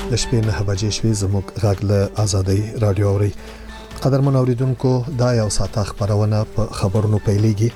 د شپې 9 بجې شوې زموږ غږ له آزادۍ رادیو اوري. قدرمن اوریدونکو دا یو ساعت خبرونه په خبرونو پیلېږي.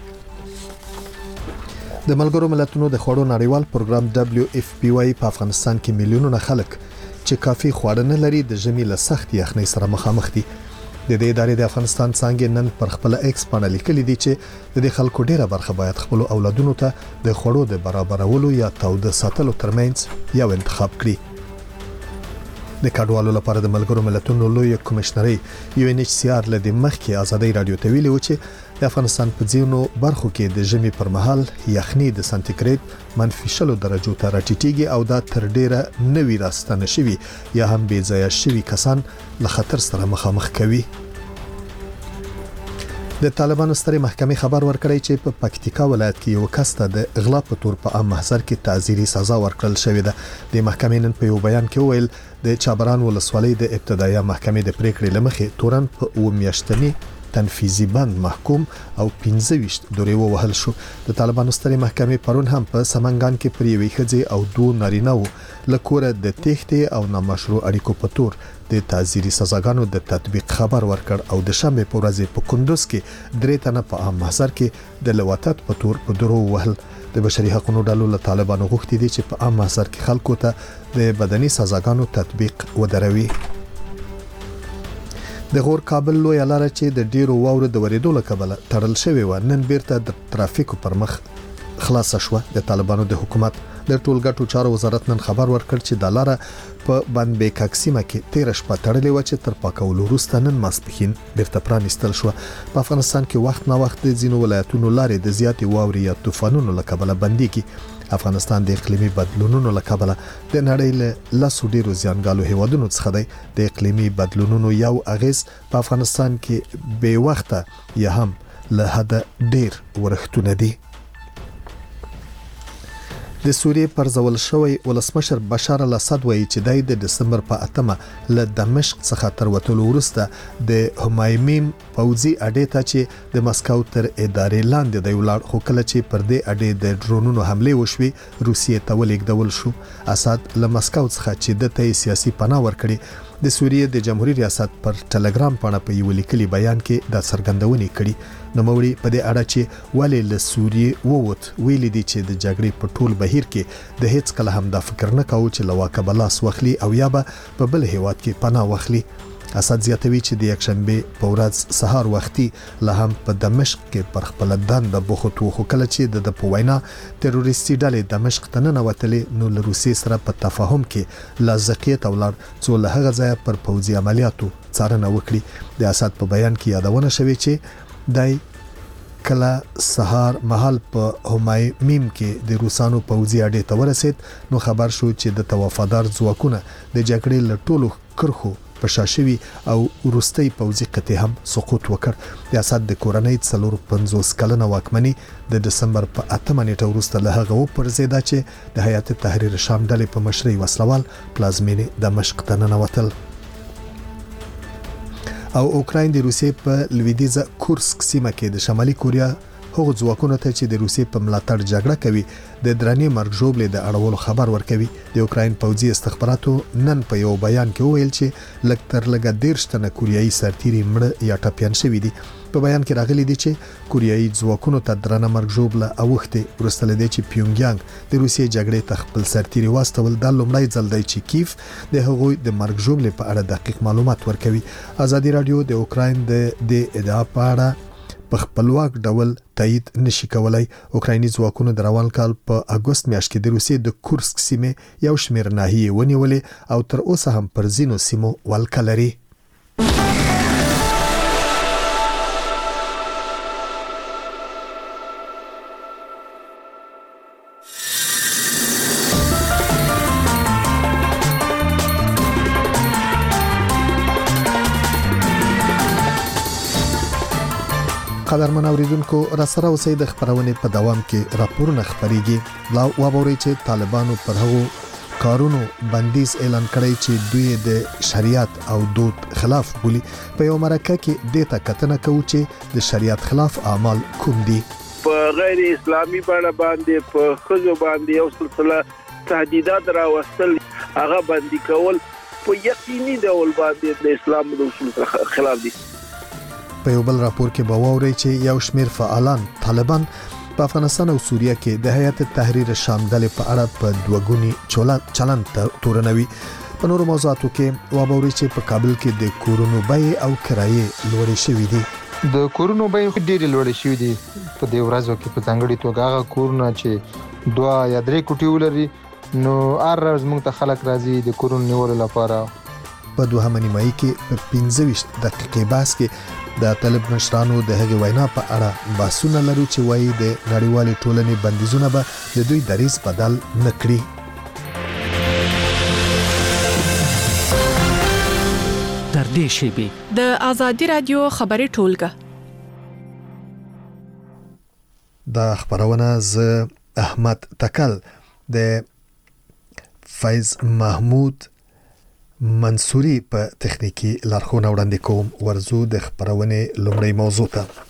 د ملګرو ملتونو د خوړو نړیوال پروګرام WFP په افغانستان کې میلیونونه خلک چې کافي خواړه نه لري د ژمي له سخت یخنۍ سره مخامخ دي. د دې ادارې د افغانستان څنګه نن پر خپل ایکس باندې لیکلي دي چې د دې خلکو ډیره برخه باید خپل اولادونو ته د خوړو د برابرولو یا تاوده ساتلو ترمنځ یو انتخاب کړي. د کډوالو لپاره د ملګرو ملتونو لوی کمشنري UNHCR له مخکې آزادۍ رادیو ته ویلي و چې د افغانستان په ځینو برخو کې د ژمي پر مهال یخنۍ د سانتیګریډ -0 درجو ته راټیټیږي او دا تر ډیره نوی راستنه شوی یا هم بې ځایه شوی کسان له خطر سره مخامخ کوي. د طالبانو سترې محکمې خبر ورکړی چې په پکتیکا ولایت کې یو کس ته د اغلا په تور په عام محضر کې تعزیري سزا ورکړل شوې ده. د محکمې نن په یو بیان کې ویل د چابران ولسوالۍ د ابتدایي محکمې د پریکړې لمخې تورن په 2 میاشتنی تنفیذي بند محکوم او 25 دورې ووهل شو. د طالبانو سترې محکمې پرون هم په سمنګان کې پر یوې ښځې او 2 نارینه‌و لکوره د تېښتې او نامشروع اړیکو په تور د تعزیري سزاګانو د تطبیق خبر ورکړ او د شنبه په ورځ په کندوز کې 3 تنه په عام محضر کې د لواطت په تور په درو وهل. د بشري حقوقو ډلو له طالبانو غوښتي دي چې په عام محضر کې خلکو ته د بدني سزاګانو تطبیق ودروي. د غور کابل لوی لاره چې د ډیرو واورو د ورېدو له کبله تړل شوې و نن بیرته د ترافیکو پر مخ خلاص شوه. د طالبانو د حکومت د ټولګټو چارو وزارت نن خبر ورکړ چې د لاره په بندبیک اکسیمه کې 13 شپه تړلې و چې تر پاکولو وروسته نن ماسپښین بیرته پرانیستل شو. په افغانستان کې وخت نا وخت د ځینو ولایتونو لارې د زیاتې واورې یا طوفانونو له کبله بنديږي. افغانستان د اقلیمي بدلونونو له کبله د نړۍ له لاسو ډیرو زیانګالو هیوادونو څخه دی. د اقلیمي بدلونونو یو اغیز په افغانستان کې بې وخته یا هم له حد ډیر ورښتونه دي. د سوریې پرځول شوی ولسمشر بشار الاسد وایي چې د دسمبر په 8 له دمشق څخه تر وټولو وروسته د همایمیم پوځي اډې ته چې د مسکو تر ادارې لاندې د ولر خو کله چې پر دې اډې د ډرونونو حمله وشوي روسیې ته ولېږدول شو. اسد له مسکو څخه چې د سیاسي پناه ورکړي د سوریې د جمهوریت ریاست پر ټلګرام باندې په یو لیکلي بیان کې د څرګندونې کړي. نو موري په دې اړه چې ولې له سوریې ووت ویلي دي چې د جګړې په ټول بهیر کې د هیڅ کله هم د فکر نه کاوه چې لواکه بلاس وخلی او یا به په بل هیواد کې پناه وخلی. اسد زیاتوي چې د یکشنبه په ورځ سهار وختي له هم په دمشق کې پر خپل دند بوخت وخو کله چې د پوینا تروریستي ډلې دمشق ته نه وتلې نو له روسیې سره په تفاهم کې لازقیت اولاد څو له هغه ځای پر پوځي عملیاتو څارنه وکړي. د اسد په بیان کې یادونه شوې چې دای کله سهار محل په همایمیم کې د روسانو پوځي اډې ته ورسید نو خبر شو چې د توافدار ځواکونه د جګړې له ټولو کرخو په شاشوي او روستي پوځي قطع هم سقوط وکړ. د اسد د کورنۍ 450 کلنه واکمني د دسمبر په 8 نیټه وروسته له هغه پرځیدا چې د هیئت تحریر شام ډلې په مشرۍ وسلوال پلازمینې دمشق ته ننوتل. او اوکراین د روسیې په لویدیزه کورسک سیمه کې د شمالي کوریا هغو ځواکونو ته چې د روسیې په ملاتړ جګړه کوي د درنې مرګ ژوبلې د اړولو خبر ورکوي. د اوکراین پوځي استخباراتو نن په یو بیان کې ویل چې لکتر لګا 13 تنه کوریایي سرتیري مړ یا ټپيان شوي دي. په بیان کې راغلي دي چې کوریایي ځواکونو ته درنه مرګ ژوبله اوخته ورستل دي چې پیونګیانګ د روسیې جګړې ته خپل سرتیري واستول د لومړی ځل دی چې کیف د هغوی د مرګ ژوبلې په اړه دقیق معلومات ورکوي. ازادي رادیو د اوکراین د ادعا په اړه په خپلواک ډول تایید نشي کولای. اوکرایني ځواکونو د روان کال په اگست میاشت کې د روسیې د کورسک سیمه یو شمېر ناحیې ونیولې او تر اوسه هم پر ځینو سیمو ولکه لري. قدرمن اوریدونکو را سره اوسئ د خبرونې په دوام کې راپورونه خبريږي. لا وابوري چې طالبانو پر هغو کارونو بندیز اعلان کړی چې دوی د شریعت او دود خلاف بولي. په یو مرکه کې د تکتنه کوي چې د شریعت خلاف اعمال کوم دي. په غیر اسلامي باندې په خزو باندې یو سلسله تهدیدات راوستل هغه باندې کول په یقیني ډول باندې د اسلام د اصولو خلاف دي. په یو بل راپور کې به واوري چې یو شمېر فعالان طالبان په افغانستان او سوریه کې د هیئت تحریر شام ډلې په اړه په دوګونی چلند تورنوي. په نورو موضوعاتو کې واوري چې په کابل کې د کورونو بیې او کرایې لوړې شوې دي. د کورونو بیې ډېرې لوړې شوې دي په دې ورځو کې، په ځانګړي توګه هغه کورونه چې 2 یا 3 کوټې ولري نو هر ورځ موږ ته خلک راځي د کورونو نیولو لپاره. په دوهمه نیمایي کې په 15 دقیقې بحث کې د طالب مشرانو د هغې وینا په اړه بحثونه لرو چې وایي د نړیوالې ټولنې بندیزونه به د دوی دریځ بدل نه کړي. در دې شیبې د آزادي رادیو خبري ټولګه د خبرونه ز احمد تکل د فیض محمود منصوري په تخنیکی لارښوونه وړاندې کوم. ورزو د خبرونه لومړی موضوع ته.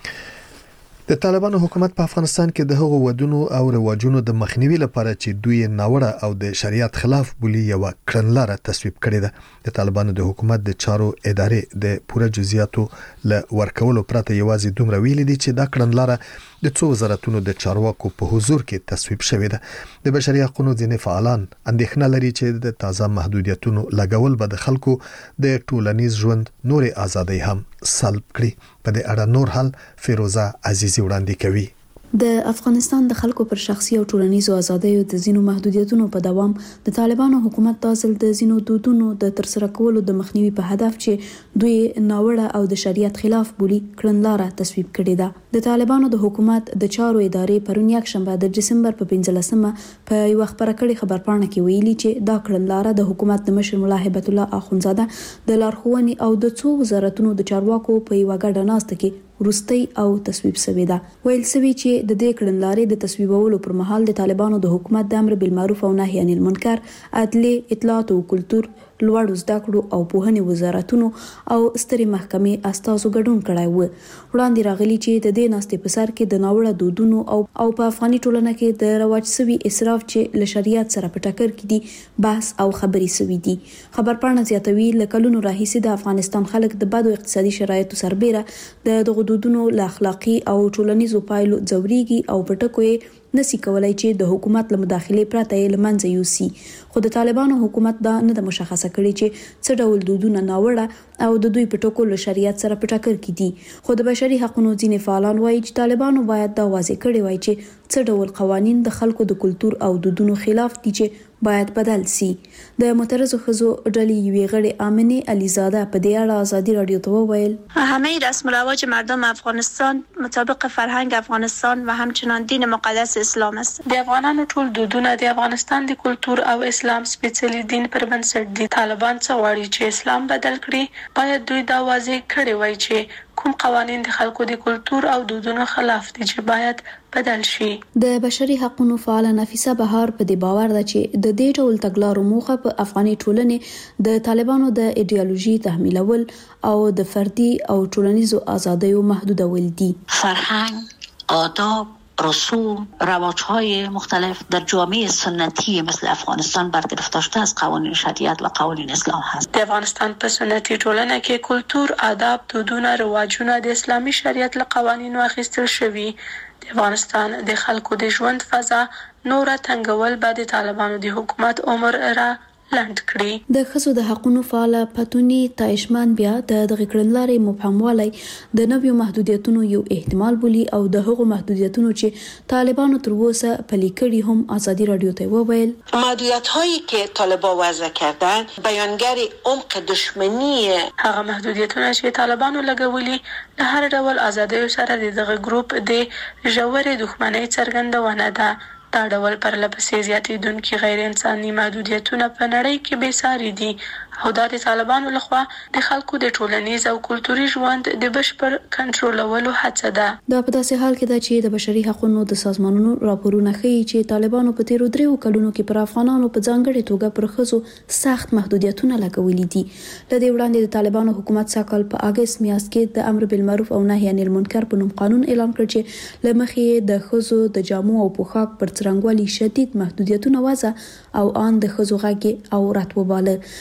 د طالبانو حکومت په افغانستان کې د هغو ودونو او رواجونو د مخنیوي لپاره چې دوی ناوړه او د شریعت خلاف بولی یو کړنلاره تصویب کړې ده. د طالبانو د حکومت د چارو ادارې د پوره جزئیاتو ل ورکولو پرته یوازې دومره ویلي دي چې دا کړنلاره د څو وزارتونو د چارواکو په حضور کې تصویب شوې ده. د بشري حقوقو ځینې فعالان اندېښنه لري چې د تازه محدودیتونو لګول به د خلکو د ټولنیز ژوند نورې ازادۍ هم سلب کړي. په دې اړه نور حل فیروزه عزیزی وړاندې کوي. د افغانستان د خلکو پر شخصي او ټولنیزو ازادیو د زینو محدودیتونو په دوام د طالبانو حکومت تاسل د زینو دودونو د ترسره کولو د مخنیوي په هدف چې دوی ناوړه او د شریعت خلاف بولی کړنلاره تصویب کړې ده. د طالبانو د حکومت د چارو ادارې پرون یک شنبه د دسمبر په 15مه په یو خبره کړي خبرپاڼه کې ویلي چې دا کړنلاره د حکومت د مشر مولا هیبت الله اخونزاده د لارښوونې او د څو وزارتونو د چارواکو په یو غړډه ناسته کې ورستي او تصویب شوی ده. ویل شوی چې د دې کړنلارې د تصویبولو پر مهال د طالبانو د حکومت د امر بالمعروف او نهي عن المنکر، عدلیه، اطلاعات او کلتور، لوړو زده کړو او پوهنې وزارتونو او سترې محکمې استازو ګډون کړی و. وړاندې راغلي چې د دې ناستې په سر کې د ناوړه دودونو او په افغاني ټولنه کې د رواج شوي اسراف چې له شریعت سره په ټکر کې دي بحث او خبرې شوي دي. خبرپاڼه زیاتوي له کلونو راهیسې د افغانستان خلک د بدو اقتصادي شرایطو سربېره د دغو دودونو له اخلاقي او ټولنیزو پایلو ځوريږي او په ټکو یې نسی کولای چې د حکومت له مداخلې پرته یې لمنځه یوسي. خو د طالبانو حکومت دا نه د مشخصه کړي چې څه ډول دودونه ناوړه او د دوی په ټکو له شریعت سره په ټکر کې دي. خو د بشري حقوقو ځینې فعالان وایي چې طالبانو باید دا واضح کړي وای چې څه ډول قوانین د خلکو د کلتور او دودونو خلاف دي چې باید بدل سي. د معترضو ښځو ډلې یوې غړې آمنه علیزاده په دې اړه آزادي رادیو ته وویل: همه رسم و رواج مردم افغانستان مطابق فرهنگ افغانستان و همچنان دین مقدس اسلام است. د افغانانو ټول دودونه د افغانستان د کلتور او اسلام سپېڅلي دین پر بنسټ دي. طالبان څه غواړي چې اسلام بدل کړي؟ باید دوی دا واضح کړي وای چې کوم قوانین د خلکو د کلتور او دودونو خلاف دي چې باید بدل شي. د بشري حقوقو فعال نفیسه بهار په دې باور ده چې د دې ډول تګلارو موخه په افغاني ټولنې د طالبانو د ایډیالوژي تحمیلول او د فردي او ټولنیزو ازادیو محدودول دي. فرهنگ، آداب، رسوم، رواج‌های مختلف در جامعه سنتی مثل افغانستان برگرفته از قوانین شریعت و قوانین اسلام هست. د افغانستان په سنتي ټولنه کې کلتور، آداب، دودونه، رواجونه د اسلامي شریعت له قوانینو اخیستل شوي. د افغانستان د خلکو د ژوند فضا نوره تنګول به د طالبانو د حکومت عمر را لاند کړي. د خصو د حقوقو فعال پتونی تایشمان بیا د دغه کړنلارې مبهموالی د نویو محدودیتونو یو احتمال بولی او د هغو محدودیتونو چې طالبانو تر اوسه پلي کړي هم آزادي رادیو ته وویل: محدودیت‌هایی که طالبان وضع کردن بیانگر عمق دشمنی هغه محدودیتونه چې طالبانو لګولي له هر ډول ازادیو سره د دغه ګروپ د ژورې دښمنۍ څرګندونه ده. دا ډول پرلپسې زیاتېدونکي غیر انساني محدودیتونه په نړۍ کې بې ساري دي او دا د طالبانو لخوا د خلکو د ټولنیز او کلتوري ژوند د بشپړ کنټرولولو هڅه ده. دا په داسې حال کې ده چې د بشري حقوقو د سازمانونو راپورونه ښیي چې طالبانو په تیرو 3 کلونو کې پر افغانانو په ځانګړي توګه پر ښځو سخت محدودیتونه لګولي دي. لدې وړاندې د طالبانو حکومت ساکال په اگست میاشت کې د امر بالمعروف او نهي عن المنکر په نوم قانون اعلان کړ چې لمخې د ښځو د جامو او پوښاک پر څرنګوالي شدید محدودیتونه وضع او ان د ښځو غږ او راتوباله. په یو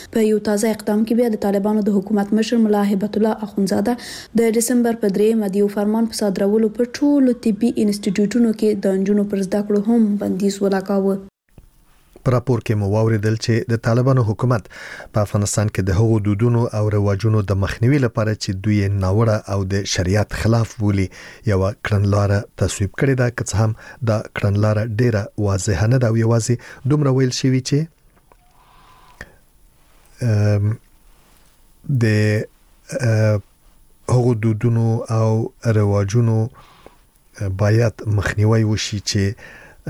تازه اقدام کې بیا د طالبانو د حکومت مشر ملا هبت الله اخونزاده د دسمبر په 3 د یو فرمان په صادرولو په ټولو طبي انسټیټیوټونو کې د انجونو پر زده کړو هم بندیز ولاکاوه. په راپور کې مو واوریدل چې د طالبانو حکومت په افغانستان کې د هغو دودونو او رواجونو د مخنیوي لپاره چې دوی ناوړه او د شریعت خلاف بولي یو کړنلاره تصویب کړې ده، که څه هم دا کړنلاره ډیره واضحه نه ده او یوازې دومره ویل شوی چې د هغو دودونو او رواجونو باید مخنیوي وشي چې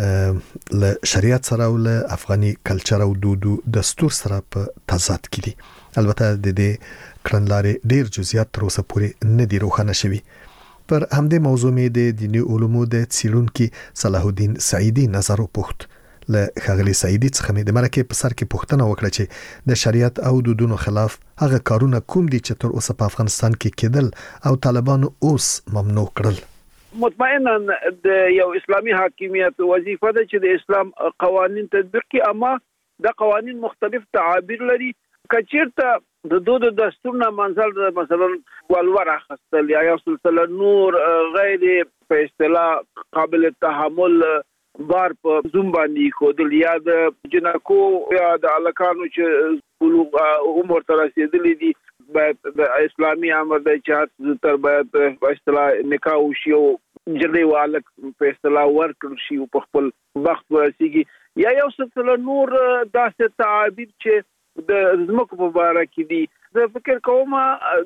له شریعت سره او له افغاني کلچر او دودو دستور سره په تضاد کې دي. البته د دې کړنلارې ډیر جزئیات تر اوسه پورې نه دي روښانه شوي. پر همدې موضوع مې د دیني علومو د څیړونکي صلاح الدین سعیدي نظر وپوښت. له ښاغلي سعیدي څخه مې د مرکه په سر کې پوښتنه وکړه چې د شریعت او دودونو خلاف هغه کارونه کوم دي چې تر اوسه په افغانستان کې کېدل او طالبانو اوس ممنوع کړل. مطمئنا د یو اسلامي حاکمیت وظیفه ده چې د اسلام قوانین تطبیق کړي، اما د قوانین مختلف تعابیر لري. کچیرته د دود دستور نه منزل مثلا ولور اخستل یا یو سلسله نور غیر په اصطلاح قابل تحمل بار په زوم باندې خودل یا د جنکو یا د الکانو چې بلوغ عمر تر رسیدلې دي باید د اسلامي امر د چات تر باید په اصطلاح نکاح وشي او جلې والک په اصطلاح ورکړ شي او په خپل وخت ورسیږي یا یو سلسله نور داسې تعابیر چې د زمکو په اړه کې دي. زه فکر کوم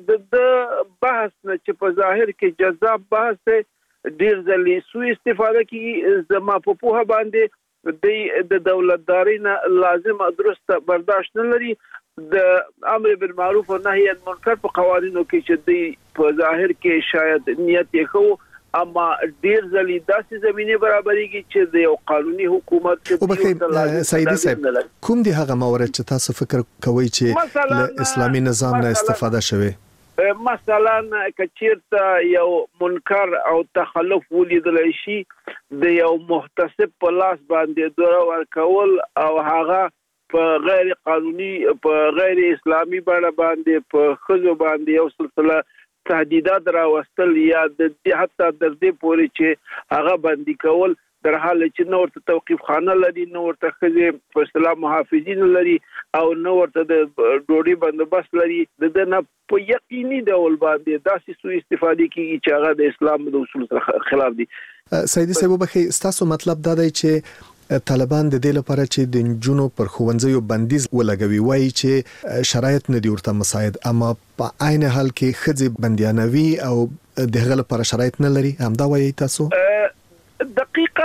د بحث نه چې په ظاهر کې جذاب بحث دی ډیر ځلې سوء استفاده کی زما په پوهه باندې د دولتداري نه لازم درسته برداشت نه لري. د امر بالمعروف او نهي عن المنکر په قوانینو کې چې دی په ظاهر کې شاید نیت یې خو اما ډیر ځلې داسې زمينه برابرېږي چې د یو قانوني حکومت کې سعیدي صاحب کوم دی هغه موارد چې تاسو فکر کوئ چې له اسلامي نظام نه استفاده شوه؟ مثلا کچیرته یو منکر او تخلف ولیدل شي د یو محتسب په لاس باندې دوره ورکول او هغه په غیر قانوني په غیر اسلامي باندې په خزو باندې یو سلسله تهدیدات راوستل یا د حتی در دې پورې چې هغه باندې کول در حال چې نو ورته توقيف خانه لري، نو ورته خزه په اصطلاح محافظین لري او نو ورته د ډوډۍ بندوبست لري، د نه په یقیني ډول باندې داسې سوء استفاده کیږي چې هغه د اسلام د اصول سره خلاف دي. سعیدي صاحب بخي تاسو مطلب دا دی چې طالبان د دې لپاره چې د جنونو پر خوندزیو بندیز ولګوي وایي چې شرایط نه دي ورته مساعد، اما په عین حال کې خځې بندیانوي او دغه لپاره شرایط نه لري. همدا وایي تاسو؟ دقیقاً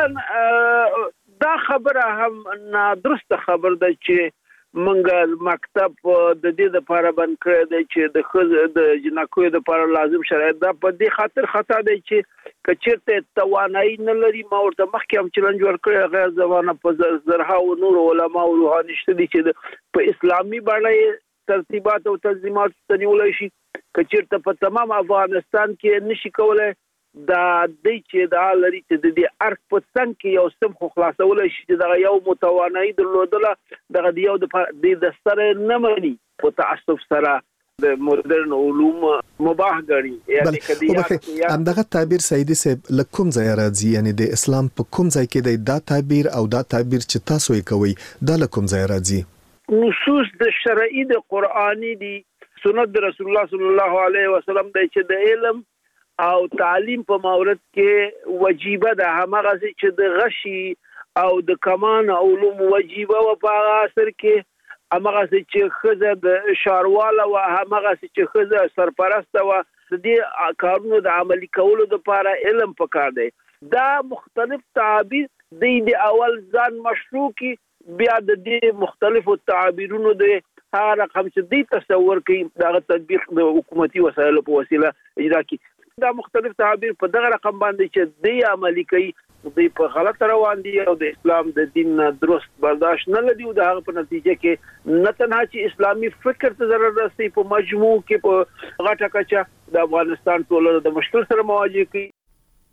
دا خبره هم نادرسته خبر ده چې منګل مکتب د دې لپاره بند کړی دی چې د جنکو لپاره لازم شرایط ده. په دې خاطر خطا دی چې کچیرته توانایي نه لري. ما ورته مخکې هم چیلنج ورکړی غیر زمانه په زرها او نور علما او روحاني شته دي چې په اسلامي باندې ترتیبات او تنظیمات تنیولای شي. کچیرته په تمام افغانستان کې نشي کولای دا د چې دا لري چې د دې ارک په څنګه کې یو سم خو خلاصول شي چې دا یو متوانایي درلودله دغه یو د سره نه مني په تعصب سره د مدرن علوم مباح غړي. یعنی کدی همدغه تعبیر سعیدي صاحب لکم ځای راځي، یعنی د اسلام په کوم ځای کې دا تعبیر او دا تعبیر چې تاسو یې کوي دا لکم ځای راځي؟ نصوص د شرعي د قرآني دي، سنت د رسول الله صلی الله علیه وسلم د چې د علم او تعلیم په مورد کې واجبہ ده همغه چې د غشي او د کمان علوم واجبہ او په اثر کې همغه چې خزه د شارواله او همغه چې خزه سرپرست او د دې کارونو د عملي کولو لپاره علم پکار دی. دا مختلف تعابیر د اول ځان مشروع کی بیا د دې مختلفو تعابیرونو د هغه رقم چې د تصور کوي دا تطبیق د حکومتي وسایلو په وسیله اجرا کی. دا مختلف تعابیر په دغه رقم باندې چې د عملي کوي د په غلط روان دي او د اسلام د دین درست برداشت نه لدی او د هغه په نتیجه کې نه تنها چې اسلامي فکر ته ضرر رسي په مجموع کې په غټه کچه د افغانستان ټولنه د مشکل سره مواجه کوي.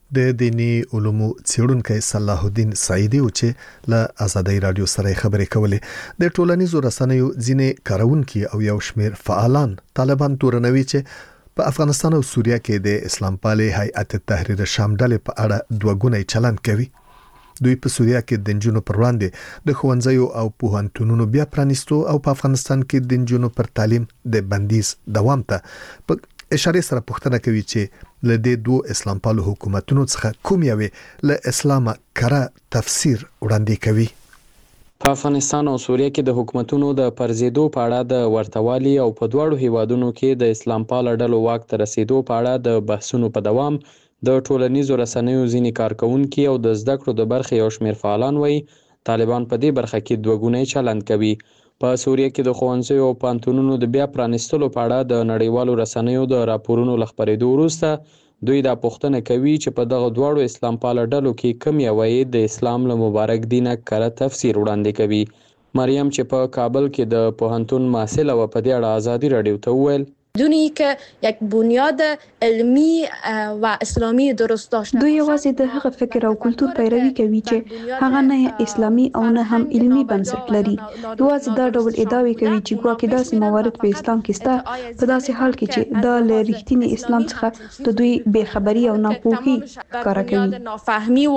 د دینی علومو څېړونکی صلاح الدین سعیدی او چې له آزادۍ رادیو سره خبرې کولې د ټولنیزو رسنیو ځینې کارونکي او یو شمېر فعالان طالبان تورنوي چې په افغانستان او سوریه کې د اسلام پالي هیئت تحریر شام ډلې په اړه دوګونی چلند کوي. دوی په سوریه کې د نجونو پر وړاندې د ښوونځیو او پوهنتونونو بیا پرانیستو او په افغانستان کې د نجونو پر تعلیم د بندیز دوام ته په اشاره سره پوښتنه کوي چې له دې دوه اسلام پالو حکومتونو څخه کوم یوې له اسلامه کره تفسیر وړاندې کوي. په افغانستان او سوریه کې د حکومتونو د پرځېدو په اړه د ورتوالي او په دواړو هیوادونو کې د اسلام پال ډلو واک ته رسیدو په اړه د بحثونو په دوام د ټولنیزو رسنیو ځینې کارکونکي او د زده کړو د برخې یو شمېر فعالان وایي طالبان په دې برخه کې دوګونی چلند کوي. په سوریه کې د ښوونځیو او پوهنتونونو د بیا پرانیستلو په اړه د نړیوالو رسنیو د راپورونو له خپرېدو وروسته دوی دا پوښتنه کوي چې په دغه دواړو اسلام پاله ډلو کې کوم یوه د اسلام له مبارک دینه کره تفسیر وړاندې کوي. مریم چې په کابل کې د پوهنتون محصله و په دې اړه آزادي رادیو ته وویل بدونی که یک بنیاد علمی و اسلامی درست داشتن. دوی یوازې د هغه فکر او کلتور پیروي کوي چې هغه نه اسلامي او نه هم علمی بنسټ لري. یوازې دا ډول ادعاوې کوي چې ګواکې داسې موارد په اسلام کې شته په داسې حال کې چې دا له رښتینی اسلام څخه د دوی بې خبري او ناپوهي ښکاره کوي. نافهمی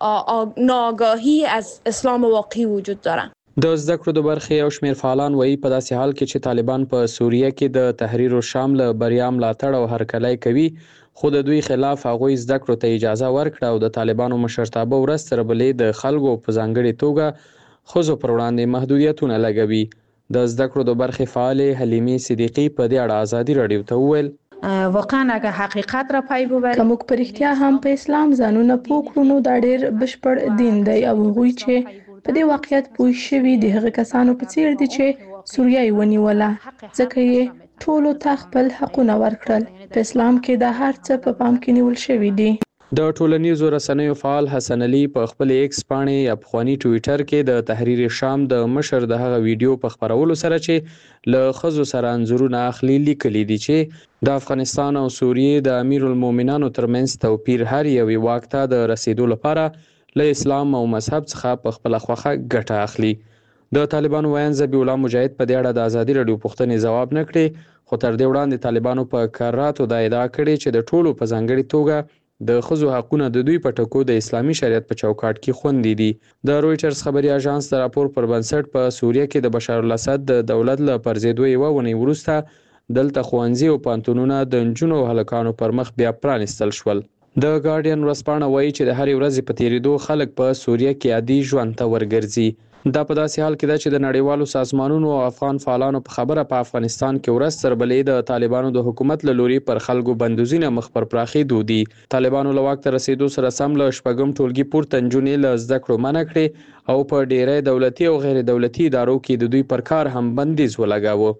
و ناآگاهی از اسلام واقعی وجود داره. د زده کړو د برخې یو شمېر فعالان وایي په داسې حال کې چې طالبان په سوریه کې د تحریر شام له بریا ملاتړ او هرکلی کوي خو د دوی خلاف هغوی زده کړو ته اجازه ورکړه او د طالبانو مشرتابه ورځ تر بلې د خلکو په ځانګړې توګه ښځو پر وړاندې محدودیتونه لګوي. د زده کړو د برخې فعالې حلیمې صدیقي په دې اړه آزادي رادیو ته وویل واقعا اگه حقیقت را پای ببریم که موږ په رښتیا هم په اسلام ځانونه پوه کړو نو دا ډېر بشپړ دین دی او هغوی چې په دې واقعیت پوه شوي د هغه کسانو په څیر دي چې سوریه یې ونیوله ځکه یې ټولو ته خپل حقونه ورکړل. په اسلام کې دا هر څه په پام کې نیول شوي دي. د ټولنیزو رسنیو فعال حسن علي په خپل ایکس پاڼې یا پخواني ټویټر کې د تحریر شام د مشر د هغه ویډیو په خپرولو سره چې له ښځو سره انځورونه اخلي لیکلي دي چې د افغانستان او سوریې د امیر المؤمنانو ترمنځ توپیر هر یوې واک ته د رسیدو لپاره له اسلام او مذهب څخه په خپله خوښه ګټه اخلي. د طالبانو ویاند ذبیح الله مجاهد په دې اړه د آزادي رادیو پوښتنې ځواب نه کړې خو تر دې وړاندې طالبانو په کاراتو دا ادعا کړې چې د ټولو په ځانګړې توګه د ښځو حقونه د دوی په ټکو د اسلامي شریعت په چوکاټ کې خوندي دي. د رویټرز خبري اژانس د راپور پر بنسټ په سوریه کې د بشار الاسد د دولت له پرځېدو یوه اونۍ وروسته دلته ښوونځي او پوهنتونونه د نجونو او هلکانو پر مخ بیا پرانیستل شول. د ګارډین ورځپاڼه وایي چې د هرې ورځې په تیریدو خلک په سوریه کې عادي ژوند ته ورګرځي. دا په داسې حال کې ده چې د نړیوالو سازمانونو او افغان فعالانو په خبره په افغانستان کې ورځ تر بلې د طالبانو د حکومت له لوري پر خلکو بندوزونه مخ پر پراخېدو دي. طالبانو له واک ته رسیدو سره سم له شپږم ټولګي پورته نجونې له زده کړو منع کړې او په ډیری دولتي او غیر دولتي ادارو کې د دوی پر کار هم بندیز ولګاوه.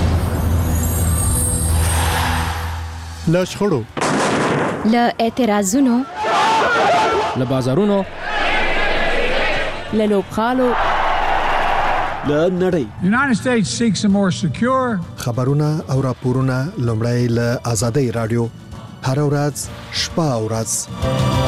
له شخړو، له اعتراضونو، له بازارونو، له لوبغالو، له نړۍ خبرونه او راپورونه لومړی له آزادۍ رادیو هر ورځ شپه او ورځ.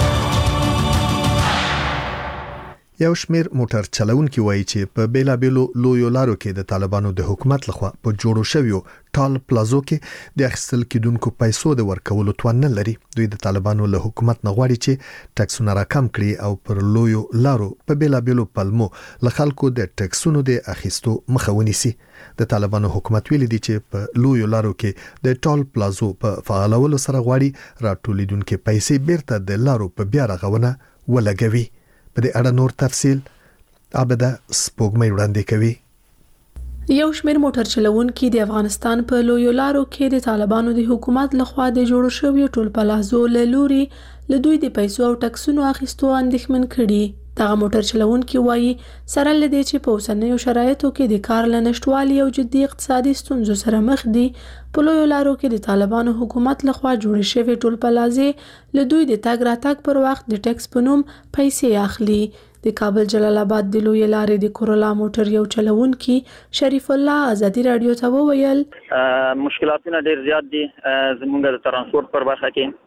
یو شمیر موټر چلونکي وایي چې په بیلابېلو لویو لارو کې د طالبانو د حکومت لخوا په جوړو شویو ټال پلازو کې د اخیستل کېدونکو پیسو د ورکولو توان نه لري. دوی د طالبانو له حکومت نه غواړي چې ټکسونه راکم کړي او پر لویو لارو په بیلابېلو پلمو له خلکو د ټکسونو د اخیستو مخه ونیسي. د طالبانو حکومت ویلي دی چې په لویو لارو کې د ټال پلازو په فعالولو سره غواړي راټولیدونکو پیسې بیرته د لارو په بیا رغونه ولګوي. په دې اړه نور تفصیل عبده سپوږمۍ وړاندې کوي. یو شمېر موټر چلوونکي د افغانستان په لویو لارو کې د طالبانو د حکومت لخوا د جوړو شویو ټول پلازو له لوري له دوی د پیسو او ټکسونو اخیستو اندېښمن کړي. دغه موټر چلوونکي وایي سره له دې چې په اوسنیو شرایطو کې د کار له نشټوالي او جدي اقتصادي ستونزو سره مخ دي په لویو لارو کې د طالبانو حکومت لخوا جوړې شوې ټول پلازې له دوی د تګ راتګ پر وخت د ټکس په نوم پیسې اخلي. د کابل جلال آباد د لوی لارې د کورولا موټر یو چلوونکي شریف الله آزادي رادیو ته وویل مشکلاتونه ډېر زیات دي زموږ د ترانسپورت پر برخه کې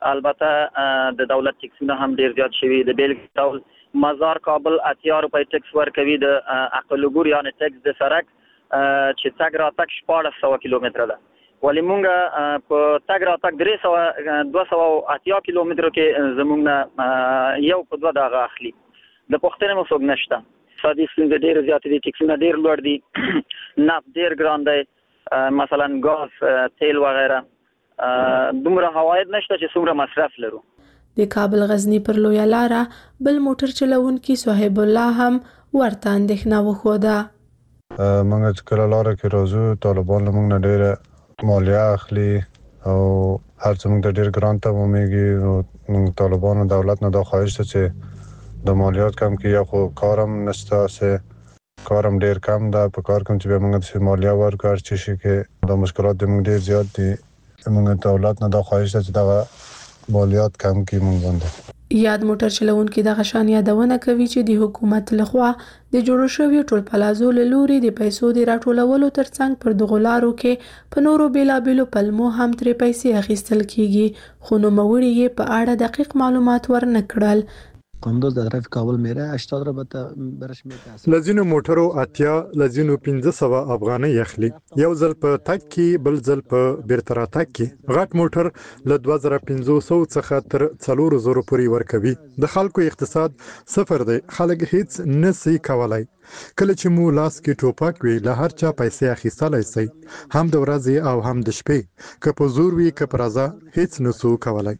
البته د دولت ټکسونه هم ډیر زیات شوي د بیلګې ډول مزار کابل 80 روپۍ ټکس ورکوي د عقل عبور یعنی ټکس د سرک چې تګ راتګ 1400 کیلومتره ده ولی مونږ په تګ راتګ 280 کیلومترو کې زمونږ یو په دوه دغه اخلي د پښتنې مو څوک نشته اقتصادي ستونزې ډېر زیات دي ټکسونه ډېر لوړ دي نفت ډېر ګران دی مثلا ګاز تیل وغیره دومره عواید نشته چې څومره مصرف لرو د کابل غزنی پر لویه لاره بل موټر چلونکي صاحب الله هم ورته اندېښنه وښوده. موږ چې کله لاره کې راځو طالبان له موږ نه ډېره مالیه اخلي او هر څه موږ ته ډېر ګران تمامېږي نو موږ طالبانو دولت نه دا خواهش ده چې د مالیات کم کړي یا خو کارم نشته سه کارم ډېر کم ده په کار کوم چې به موږ د مالیه ورکړو هر څه شي کې دا مشکلات د موږ ډېر زیات دي موږ دولت نه دا خواهش ده چې دا مالیات کم کړي موږ باندې. یاد موټر چلونکي د غشان یادونه کوي چې د حکومت لخوا د جوړو شویو ټول پلازو له لوري د پیسو د راټولولو ترڅنګ پر دغو لارو کې په نورو بیلابیلو پلمو هم ترې پیسې اخیستل کیږي خو نوموړي یې په اړه دقیق معلومات ورنه کړل. کندوز در طرف کابل میره 80 روپیه برش میته لزینو موټرو اتیا لزینو 1500 افغانۍ اخلي یو ځل په تک کې بل ځل په بیرته راتګ کې غټ موټر له 2500 څخه تر 4000 پورې ورکوي د خلکو اقتصاد صفر دی خلک هیڅ نسي کولای کله چې مو لاس کې ټوپک وي له هر چا پیسې اخیستلای شي هم د ورځې او هم د شپې که په زور وي که په رضا هیڅ نسو کولای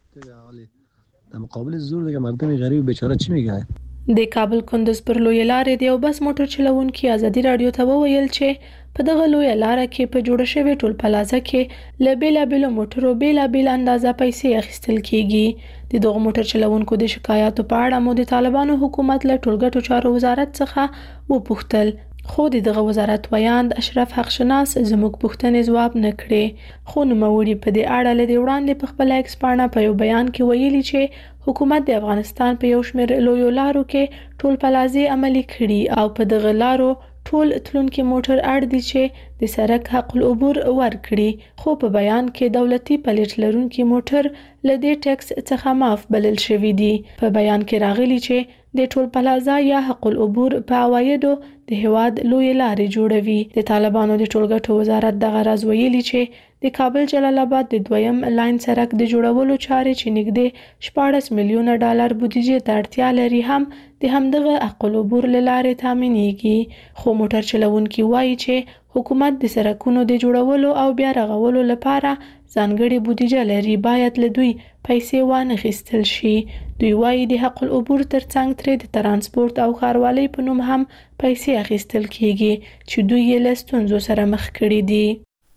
مقابل زور دیگه مردم غریب بیچاره چی میگه د کابل کندوز پر لوی لارې د یو بس موټر چلونکي ازادي رادیو ته وویل چې په دغه لوی لارې کې په جوړ شوی ټول پلازه کې ل بیلابیلو موټرو بیلابیل اندازه پیسې اخیستل کیږي د دغه موټر چلونکو د شکایاتو په اړه مو د طالبانو حکومت له ټولګټو چارو وزارت څخه وپوښتل خو دغه وزارت ویاند اشرف حق شناس زموږ پوښتنې ځواب نه کړې خو نوموړي په دې اړه له وړاندې په خپل ایکس پاڼه په یو بیان کې ویلي چې حکومت د افغانستان په یو شمېر لویو لارو کې ټول پلازې عملي کړي او په دغه لارو ټول تلونکي موټر اړ دي چې د سرک حق العبور ورکړي خو په بیان کې دولتي پلیټ لرونکي موټر له دې ټیکس څخه معاف بلل شوی دي په بیان کې راغلي چې د ټول پلازا یا حق العبور په عوایدو د هواد لوی لارې جوړوي د طالبانو د ټولګټو وزارت دغه راز ویلي چې د کابل جلال آباد د دویم لاین سرک د جوړولو چارې چې نږدې 14 میلیونه ډالر بودیجې ته اړتیا لري هم د همدغه حق العبور له لارې تامینېږي خو موټر چلونکي وایي چې حکومت د سرکونو د جوړولو او بیا رغولو لپاره ځانګړې بودیجه لري باید له دوی پیسې وانخیستل شي دوی وایي د حق العبور ترڅنګ ترې د ترانسپورت او ښاروالۍ په نوم هم پیسې اخیستل کیږي چې دوی یې له ستونزو سره مخ کړي دي.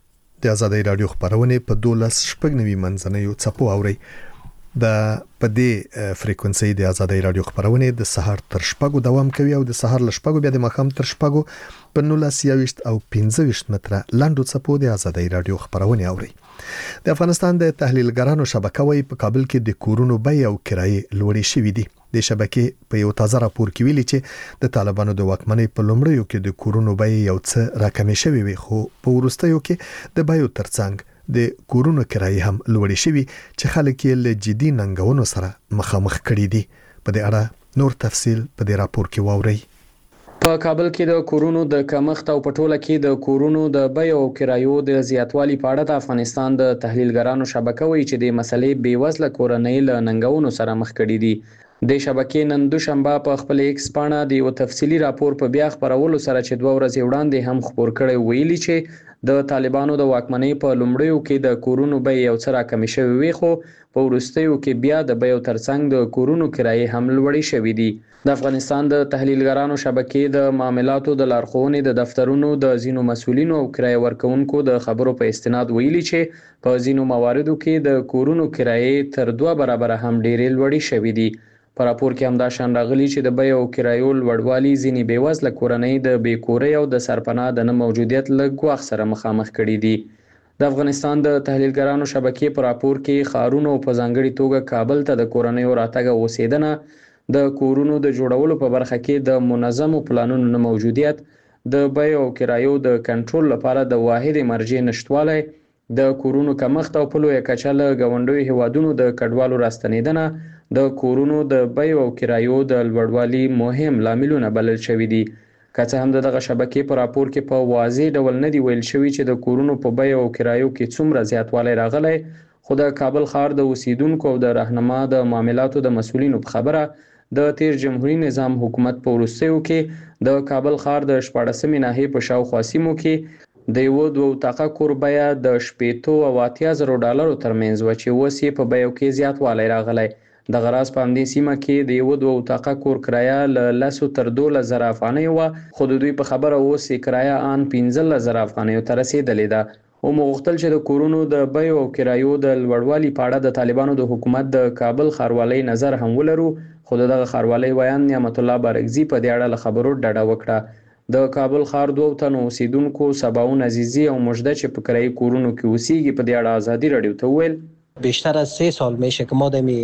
د آزادۍ رادیو خبرونه په 12:09 منځنیو څپو اوري د پدې فریکونسي د آزادۍ رادیو خبرونه د سهار تر شپږو دوام کوي او د سهار ل شپږو بیا د ماښام تر شپږو په 19 او 15 متره لاندو څپو د آزادۍ رادیو خبرونه اوري. د افغانستان د تحلیلګرانو شبکه وایي په کابل کې د کورونو بیې او کرایې لوړې شوې دي. د شبکې په یو تازه راپور کې ویلي چې د طالبانو د واکمنۍ په لومړیو کې د کورونو بیې یو څه راکمې شوې وي خو په وروستیو کې د بیو ترڅنګ د کورونو کرایې هم لوړې شوې چې خلک یې له جدي ننګونو سره مخامخ کړي دي. په دې اړه نور تفصیل په دې راپور کې واورئ. په کابل کې د کورونو د کمښت او پټوله کې د کورونو د بیو او کرایو د زیاتوالي په اړه د افغانستان د تحلیلګرانو شبکه وایي چې د مسلې بیوزله کورنۍ له ننګونو سره مخ کړي دي. د شبکې نن دوشنبه په خپل ایکس پاڼه د یو تفصیلی راپور په بیا خبرولو سره چې 2 ورځې وړاندې هم خبر کړی ویلي چې د طالبانو د واکمنۍ په لومړیو کې د کورونو بیې یو څه راکمې شوې وي خو په وروستیو کې بیا د بیو ترڅنګ د کورونو کرایې هم لوړې شوې دي. د افغانستان د تحلیلګرانو شبکې د معاملاتو د لارښوونې د دفترونو د ځینو مسؤلینو او کرایه ورکوونکو د خبرو په استناد ویلي چې په ځینو مواردو کې د کورونو کرایې تر 2 برابره هم ډېرې لوړې شوې دي. په راپور کې هم دا شان راغلي چې د بیو او کرایو لوړوالي ځینې بیوزله کورنۍ د بیکورۍ او د سرپناه د نه موجودیت له ګواښ سره مخامخ کړي دي. د افغانستان د تحلیلګرانو شبکې په راپور کې ښارونو په ځانګړي توګه کابل ته د کورنیو راتګ او اوسېدنه د کورونو د جوړولو په برخه کې د منظمو پلانونو نه موجودیت د بیو او کرایو د کنټرول لپاره د واحد مرجع نشټوالی د کورونو کمښت او په لویه کچه له ګاونډیو هیوادونو د کډوالو راستنېدنه د کورونو د بیو او کرایو د لوړوالي مهم لاملونه بلل شوي دي. که څه هم دغه شبکې په راپور کې په واضح ډول نه دی ویل شوي چې د کورونو په بیو او کرایو کې څومره زیاتوالی راغلی، خو د کابل ښار د اوسیدونکو او د رهنما د معاملاتو د مسؤلینو په خبره د تیر جمهوریت نظام حکومت په وروستیو کې د کابل ښار د 14مې ناحیې په شاوخوا سیمو کې د یو 2 اتاقه کور بیه د 80 او 80,000 ډالرو ترمنځ و چې اوس یې په بیو کې زیاتوالی راغلی. دغه راز په همدې سیمه کې د یو 2 اتاقه کور کرایه له 10 تر 12,000 افغانۍ وه، خو د دوی په خبره اوس یې کرایه ان 15,000 افغانیو ته رسېدلې ده. ومو غوښتل چې د کورونو د بیو او کرایو د لوړوالي په اړه د طالبانو د حکومت د کابل ښاروالۍ نظر هم ولرو، خو دغه ښاروالۍ ویان نعمت الله بارکزي په دې اړه له خبرو ډډه وکړه. د کابل ښار 2 تنو اوسیدونکو سباون عزیزي او مژده چې په کرایي کورونو کې اوسیږي په دې اړه ازادي رادیو ته وویل بیشتر از 3 سال میشه که ما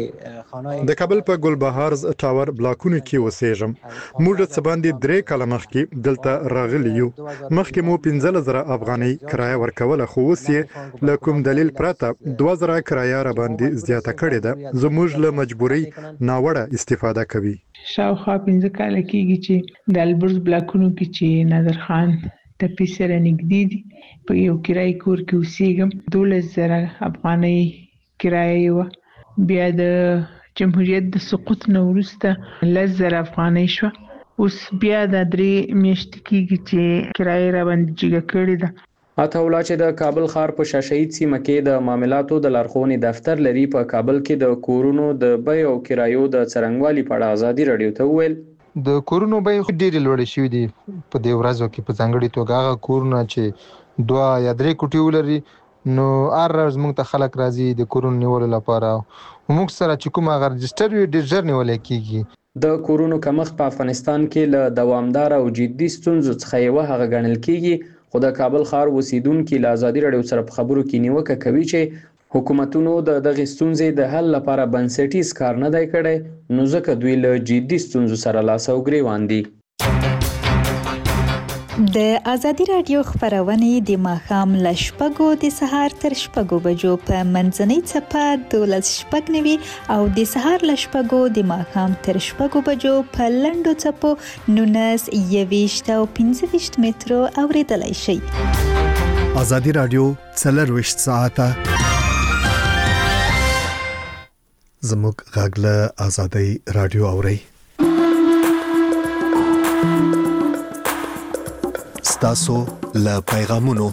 د کابل په ګلبهار ټاور بلاکونو کې اوسېږم. موږ څه باندې 3 کاله مخکې دلته راغلي یو. مخکې مو 15,000 افغانۍ کرایه ورکوله، خو اوس یې له کوم دلیل پرته 2,000 کرایه را باندې زیاته کړې ده. زموږ له مجبورۍ ناوړه استفاده کوي. شاوخوا 15 کاله کېږي چې د البرز بلاکونو کې چې نادر خان ټپي سره نږدې دي په یو کرایي کور کې اوسېږم. 12,000 افغانۍ کرایه وه. بیا د جمهوریت د سقوط نه وروسته 10,000 افغانۍ شوه. اوس بیا د 3 میاشتې کېږي چې کرایه را باندې جګه کړې ده. عطاالله چې د کابل ښار په شاشهید سیمه کې د معاملاتو د لارښوونې دفتر لري، په کابل کې د کورونو د بیو او کرایو د څرنګوالي په اړه ازادي رادیو ته وویل د کورونو بیې ډېرې لوړې شوي دي په دې ورځو کې، په ځانګړي توګه هغه کورونه چې 2 یا 3 کوټې ولري، نو هر ورځ موږ ته خلک راځي د کورونو نیولو لپاره. موږ سره چې کوم هغه رجسټر وي ډېر ژر نیولی کېږي. د کورونو کمښت په افغانستان کې له دوامدار او جدي ستونزو څخه یوه هغه ګڼل کېږي، خو د کابل ښار اوسیدونکي له ازادي رادیو سره په خبرو کې نیوکه کوي چې حکومتونو د دغې ستونزې د حل لپاره بنسټیز کار نه دی کړی، نو ځکه دوی له جدي ستونزو سره لاس او ګریوان دي. د ازادي رادیو خبرونه د ماښام له 6 د سهار تر 6 بجو په منځنۍ څپه 12:09 او د سهار له 6 د ماښام تر 6 بجو په لنډو څپو 19 21 او 25 مترو اوریدلای شئ. ازادي رادیو 24 ساعته زموږ غږ له ازادي رادیو اوري. تاسو له پیغامونو.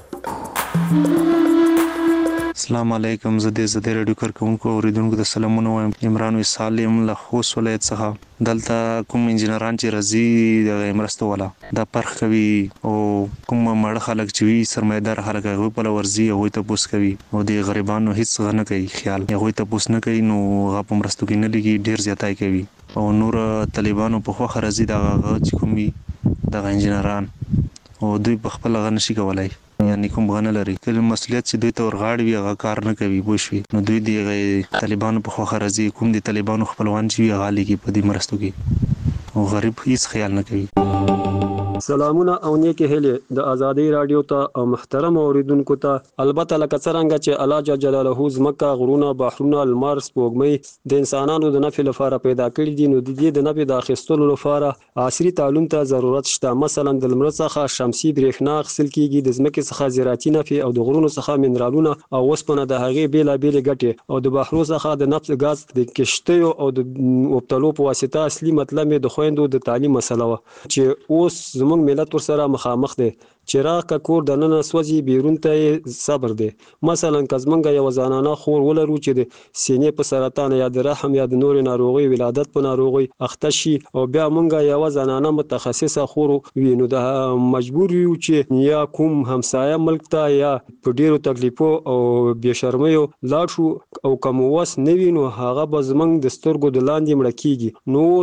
السلام علیکم. زه د زده رادیو کارکونکو اوریدونکو د سلامونه وایم. عمران وصالم له خوست ولایت څخه. دلته کوم انجنیران چې راځي د مرسته والا د پرخ کوي او کوم مړ خلک چې وي سرمایدار خلک هغه په لورځي او ته پوس کوي او د غریبانو هیڅ نه کوي خیال هغه ته پوس نه کوي، نو هغه په مرستو کې نه لګي، ډیر زیاتای کوي او نور طالبانو په خوخه راځي دا چې کوم وي د انجنیران او دوی په خپل غن شي کولای، یعنی کوم غنه لري کله مسولیت چې دوی ته ورغاړي وي هغه کار نه کوي بوشوي، نو دوی دی طالبانو په خوخه راځي، کوم دي طالبانو خپلوان چې غالي کې په دې مرستو کې او غریب هیڅ خیال نه کوي. سلامونه او نیکی هیلې د ازادي رادیو ته او محترم اوریدونکو ته. البته لکه څنګه چې الله جل جلاله زمکه غرونه بحرونه المار سپوږمۍ د انسانانو د نفع لپاره پیدا کړی دي، نو د دې د نفع د اخیستلو لپاره عصري تعلیم ته ضرورت شته. مثلا د لمر څخه شمسي برېښنا اخیستل کیږي، د زمکه څخه زراعتي نفع او د غرونو څخه منرالونه او وسپنه د هغې بیلابېلې ګټې او د بحرو څخه د نفت غاز د کشتیو او د وبتلو په واسطه اصلي مطلب د خويندو د تعلیم مسله و چې اوس زموږ ملت ورسره مخامخ دی. چراغ کا کور د نن سوځي بیرون ته صبر دی. مثلا کزمنګ یو زنانه خور ولرو چې د سینې په سرطان یا د رحم یا د نور ناروغي ولادت په ناروغي اخته شي او بیا مونږه یو زنانه متخصصه خور وینو د مجبور یو چې یا کوم همسایه ملک ته یا په ډیرو تکلیفو او بے شرمیو لاړ شو او کوم وس نوینو هغه به زمنګ د سترګو د لاندې مړ کیږي. نو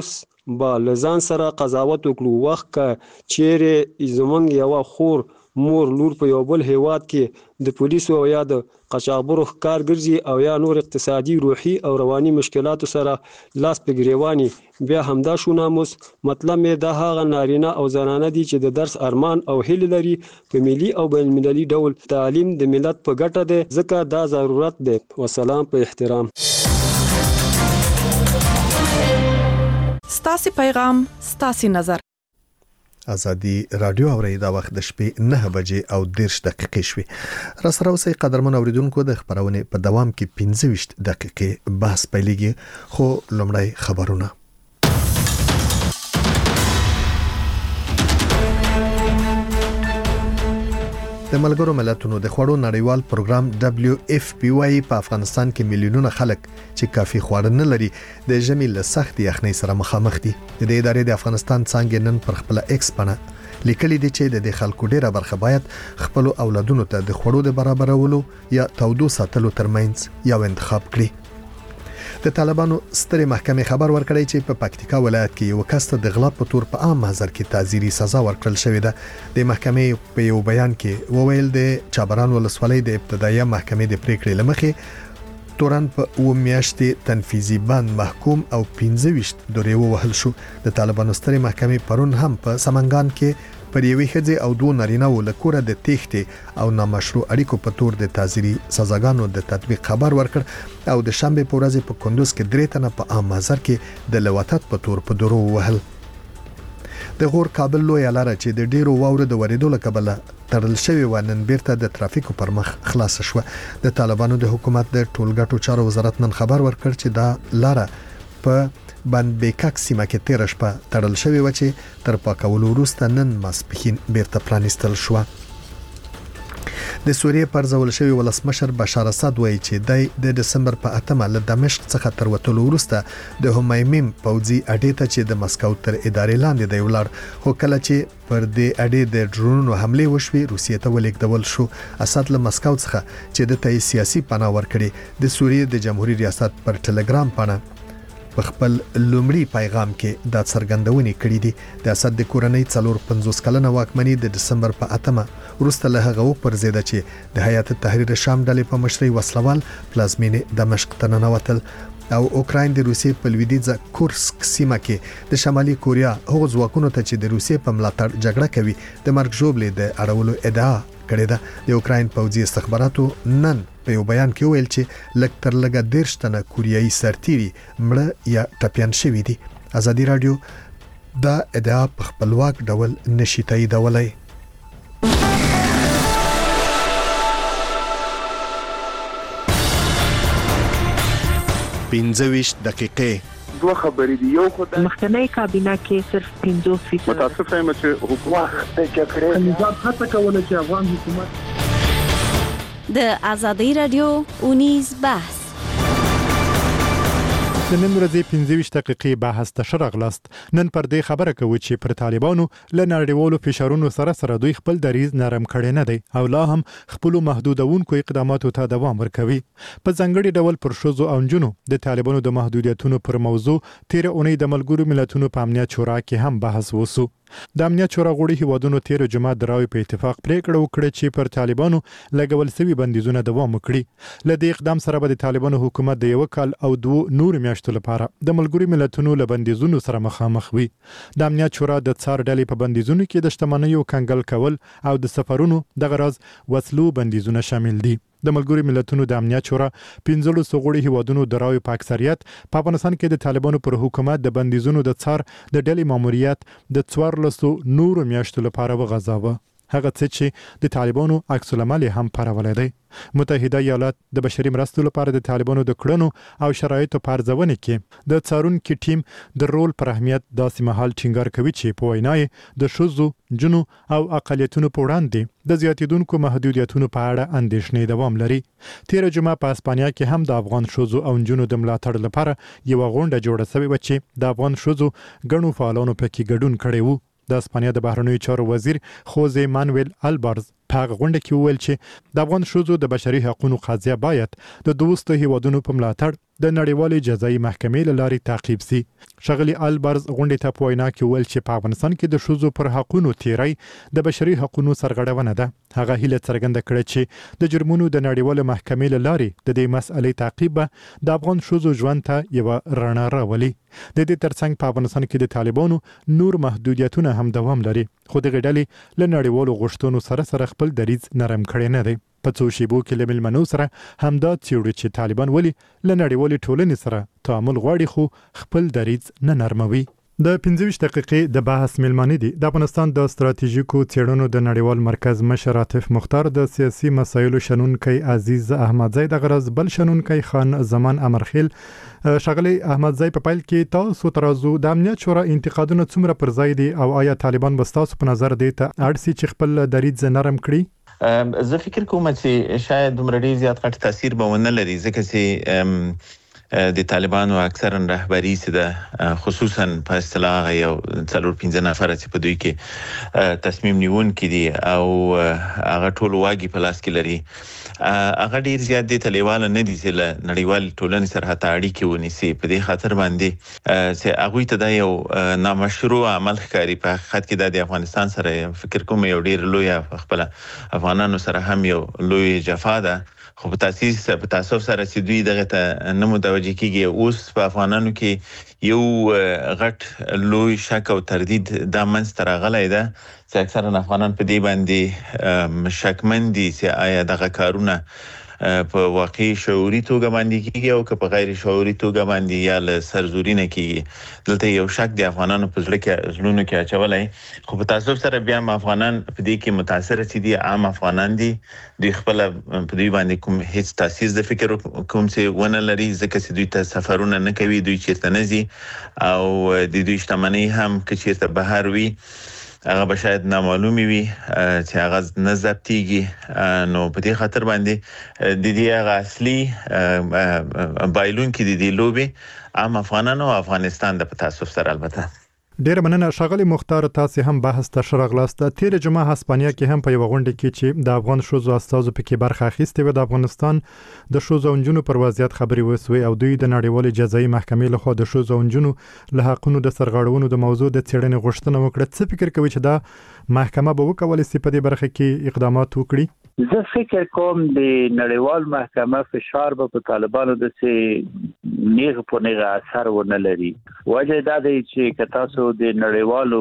با لزان سره قضاوت وکړو وخت چیرې زمونږ یو خور مور لور په یو بل هیواد کې د پولیسو او یا د قاچاقبرو ښکار ګرځي او یا نور اقتصادي روحي او رواني مشکلاتو سره لاس په ګریواني بیا همدا شو ناموس مطلب مې دا هغه نارینه او زنانه دي چې د درس ارمان او هیله لري په ملي او بین المللي ډول تعلیم د ملت په ګټه دی ځکه دا ضرورت دی وسلام په احترام ستاسو پیغام ستاسو نظر ازادي رادیو اوري دا وخت د شپې 9 بجې او 10 دقیقې شوي را سره اوسئ قدرمن اوریدونکو د خبرونه په دوام کې 15 دقیقې بحث پیلېږي خو لومړی خبرونه د ملګرو ملتونو د خوړو نړیوال پروګرام WFP په افغانستان کې میلیونونه خلک چې کافي خواړه نه لري د ژمي له سخت یخنۍ سره مخامخ دي د ادارې د افغانستان څنګه نن پر خپل ایکس باندې لیکلي دي چې د خلکو ډیره برخه باید خپل اولادونو ته د خوړو د برابرولو یا تودو ساتلو ترمنځ یو انتخاب کړي د طالبانو سترې محکمې خبر ورکړی چې په پکتیکا ولایت کې یو کس ته د غلا په تور په عام محضر کې تعزیري سزا ورکړل شوې ده د محکمې په یو بیان کې وویل د چابران ولسوالۍ د ابتدایي محکمې د پریکړې لمخې تورن په و میاشتې تنفیذي بند محکوم او 15 دورې وهل شو د طالبانو سترې محکمې پرون هم په سمنګان کې پر یوې ښځې او دوه نارینه و لکوره د تېښتې او نامشروع اړیکو په تور د تعزیري سزاګانو د تطبیق خبر ورکړ او د شنبه په ورځ په کندوز کې 3 تنه په عام محضر کې د لواتت په تور په درو وهل د غور کابل لوی لاره چې د ډیرو واورو د وریدو لکبله تړل شوی و نن بیرته د ترافیکو پر مخ خلاص شو د طالبانو د حکومت د ټولګټو چارو وزارت نن خبر ورکړ چې دا لاره په بند بیکاک سیمه کې تیر شپه تړل شوی و چې تر پاکولو وروسته نن ماسپښین بیرته پرانیستل شو د سوریې پر ځول شوی ولسمشر بشار اسد وایي چې د دسمبر په 8 له دمشق څخه تر وټولو وروسته د همایمیم پوځي اډې ته چې د مسکو تر ادارې لاندې دی ولاړ خو کله چې پر دې اډې د ډرونونو حمله وشوي روسیې ته ولیکدول شو اسد له مسکو څخه چې د تای سیاسي پناه ورکړي د سوریې د جمهوریت ریاست پر ټلګرام پناه په خپل لومړي پیغام کې دا څرګندونې کړې دي د اسد د کورنۍ 450 کلنه واکمنۍ د دسمبر په 8 وروسته له هغه پر زیاده چې د حیات تحریر شام ډلې په مشرۍ وسلوال پلازمینې دمشق ته ننوتل او اوکراین د روسیې په لویدیځه کورسک سیمه کې د شمالي کوریا هغو ځواکونو ته چې د روسیې په ملاتړ جګړه کوي د مرګ ژوبلې د اړولو ادعا کړې ده د اوکراین پوځي استخباراتو نن په یو بیان کې ویل چې لږ تر لږه 10 تنه کوریایي سرتیري مړه یا ټپيان شوي دي ازادي رادیو دا ادعا په خپلواک ډول نشي تاییدولای 15 دقیقې دوه خبرې دي یو خدای مخکنی کابینه کې صرف 50% متاسف یم چې حکومت د جګړې نظام هڅه کوله چې افغان حکومت د ازادي رادیو اونیز بحث د نن ورځې 15 دقیقې بحث ته شرغلست نن پر دې خبره کوي چې پر طالبانو له نړیوالو فشارونو سره دوی خپل دریز نرم کړي نه دي او لا هم خپل محدودونکو اقداماتو ته دوام ورکوي په ځانګړي ډول پر شوزو او جنونو د طالبانو د محدودیتونو پر موضوع تیر اونۍ د ملګرو ملتونو په امنیت شورا کې هم بحث وسو د امنیت شورا غړي هیوادونو تیر جمعه دراوي په اتفاق پریکړه وکړه چې پر طالبانو لګول سوي بندیزونه دوام وکړي لدې اقدام سره به د طالبانو حکومت د یو کال او 2 نور میاشتو لپاره د ملګرو ملتونو له بندیزونو سره مخامخ وي د امنیت شورا د څار ډلې په بندیزونو کې د شتمنیو کنګل کول او د سفرونو د غرض وسلو بندیزونه شامل دي د ملګرو ملتونو د امنیت شورا 15 غړي هیوادونو دراوي په اکثریت په افغانستان کې د طالبانو پر حکومت د بندیزونو د څار د ډلې ماموریت د 14 نور میاشتو لپاره وغځاوه هغه څه چې د طالبانو عکس العمل هم پرولې دی متحده ایالات د بشري مرستو لپاره د طالبانو د کړنو او شرایطو په ارزونه کې د څارونکو ټیم د رول پر اهمیت داسې مهال ټینګار کوي چې په وینای د شوزو جنو او اقالیتونو په وړاندې د زیاتیدونکو محدودیتونو په اړه اندېښنې دوام لري تیر جمعه په اسپانیا کې هم د افغان شوزو او جنو د ملاتړ لپاره یو غونډه جوړه شوې و چې د افغان شوزو غنو فعالانو پکې ګډون کړی وو د اسپانیا د بهرنیو چارو وزیر خوزه مانویل البارز په غونډه کې ویل چې د افغان شوزو د بشري حقوقو قضیه باید د دوستو هیوادونو په ملاتړ د نړیوالې جزایي محکمې له لارې تعقیب شي. ښاغلي البرز غونډې ته په وینا کې ویل چې په افغانستان کې د ښځو پر حقونو تیری د بشري حقوقو سرغړونه ده. هغه هیله څرګنده کړه چې د جرمونو د نړیوالې محکمې له لارې د دې مسئلې تعقیب د افغان ښځو ژوند ته یو رڼا راولي. د دې ترڅنګ په افغانستان کې د طالبانو نور محدودیتونه هم دوام لري، خو دغه ډلې له نړیوالو غوښتنو سره خپل دریځ نرم کړی نه دی. په څو شیبو کې له ملمنو سره همدا څیړو چې طالبان ولې له نړیوالې ټولنې سره تعامل غواړي خو خپل دریځ نه نرموي. د 25 دقیقې د بحث ملمانه دي د افغانستان د ستراتیژیکو څېړنو د نړیوال مرکز مشر عاطف مختار، د سیاسي مسایلو شنونکی عزیز احمدزی، د غرض بل شنونکی خان زمان امرخیل. ښاغلی احمدزی، په پیل کې تاسو ترازو د امنیت شورا انتقادونه څومره پر ځای دي او آیا طالبان به ستاسو په نظر دې ته اړ سي چې خپل دریځ نرم کړي؟ زه فکر کوم چې شاید دومره ډیر زیات غټ تاثیر به ونه لري، ځکه چې د طالبانو اکثرا رهبری چې ده خصوصا په اصطلاح یو 4-5 نفر چې په دوی کې تصمیم نیونکي دي او هغه ټول واګي په لاس کې لري، هغه ډیر زیات دي تلیواله نه دي چې له نړیوال ټولنې سره حتی اړیکې ونیسي. په دې خاطر باندې چې هغوی ته دا یو نامشروع عمل ښکاري. په حقیقت کې د افغانستان سره فکر کوم یو ډیر لوی خپل افغانانو سره هم یو لوی جفا ده، خو په تاسف سره چې دوی دغه ته نه متوجه کیږي. اوس په افغانانو کې یو غټ لوی شک او تردید دا منځته راغلی ده چې اکثرا افغانان په دې باندې شکمن دي چې آیا دغه کارونه په واقعي شعوري توګه باندې کیږي او که په غیر شعوري توګه باندې یا له سرزوري نه کیږي. دلته یو شک د افغانانو په زړونو کې اچولای، خو په تاسف سره بیا افغانان په دې کې متاثر چې دي، عام افغانان دي، دوی خپل په دوی باندې کوم هیڅ تاسیس د فکر کوم چې ونه لري، ځکه چې دوی ته سفرونه نه کوي، دوی چیرته نه ځي او د دوی شتمنۍ هم که چیرته بهر وي هغه به شاید نامعلومي وي چې هغه نه ضبطیږي. نو په دې خاطر باندې د دې هغه اصلي بایلونکي د دې لوبې عام افغانان او افغانستان د په تاسف سره. البته ډیر مننه ښاغلی مختار، تاسو هم بحث ته شرغلاست. تیر جمعه هسپانیا کې هم په یو غونډه کې چې د افغان ښځو استازو پکې برخه اخیستې و، د افغانستان د ښځو او نجونو پر وضعیت خبرې وسوې او دوی د نړیوالې جزایي محکمې لخوا د ښځو او نجونو له حقونو د سرغړونو د موضوع د څېړنې غوښتنه وکړه. څه فکر کوي چې دا محکمه به وکولای شي په دې برخه کې اقدامات وکړي؟ زه فکر کوم د نړیوال محکمه فشار به په طالبانو د سي نیغ په نیغ اثر ونه لري. وجه دا دی چې که تاسو د نړیوالو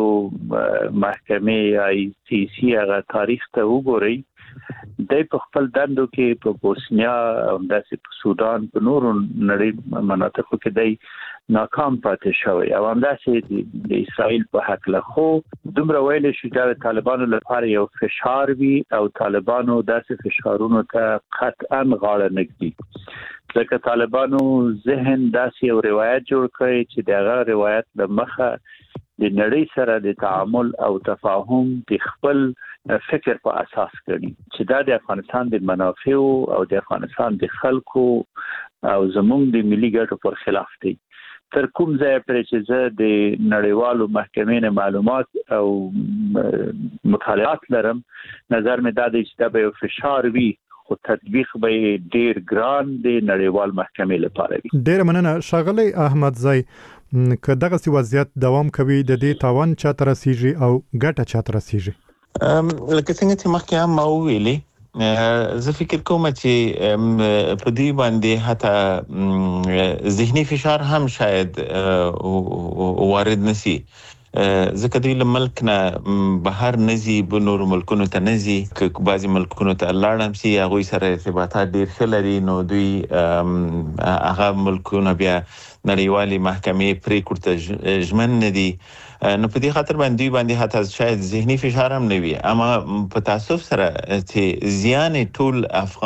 محکمې آی سی سی هغه تاریخ ته وګورئ، د په خپل دندو کې په بوسنیا او داسې په سودان په نورو نړۍ مناطقو کې دی ناکام پاتې شوی او همداسې د اسرائیل په حق له خو دومره ویل شو چې طالبانو لپاره یو فشار وي او طالبانو داسې فشارونو ته قطعا غاړه نږدي، ځکه طالبانو ذهن داسې یو روایت جوړ کړی چې دغه روایت د مخه د نړۍ سره د تعامل او تفاهم د خپل فکر په اساس کړي چې دا د افغانستان د منافعو او د افغانستان د خلکو او زموږ د ملي ګټو پر خلاف دی. تر کوم ځای پرې چې زه د نړیوالو محکمې معلومات او مطالعات لرم، نظر مې دا دی چې دا به یو فشار وي خو تطبیق به ډیر ګران دی نړیوال محکمې لپاره وي. ډیر مننه ښاغلی احمدزی. که دغه سی وضعیت دوام کوي د دې تاوان چاته رسیږي او ګټه چاته رسیږي؟ لکه څنګه چې مخکې هم ما وویلې، زه فکر کوم چې په دې باندې حتی ذهني فشار هم شاید وارد نشي، ځکه دوی له ملک نه بهر نزي، په نورو ملکونو ته نزي، که بعضي ملکونو ته لاړ هم سي هغوی سره ارتباطات ډیر ښه لري، نو دوی هغه ملکونه بیا نړیوالې محکمې پریکړو ته ژمن نه دي. نو په دې خاطر باندې باندې حتی شاید ذهني فشار هم نه وي، اما په تاسف سره چې زیان ټول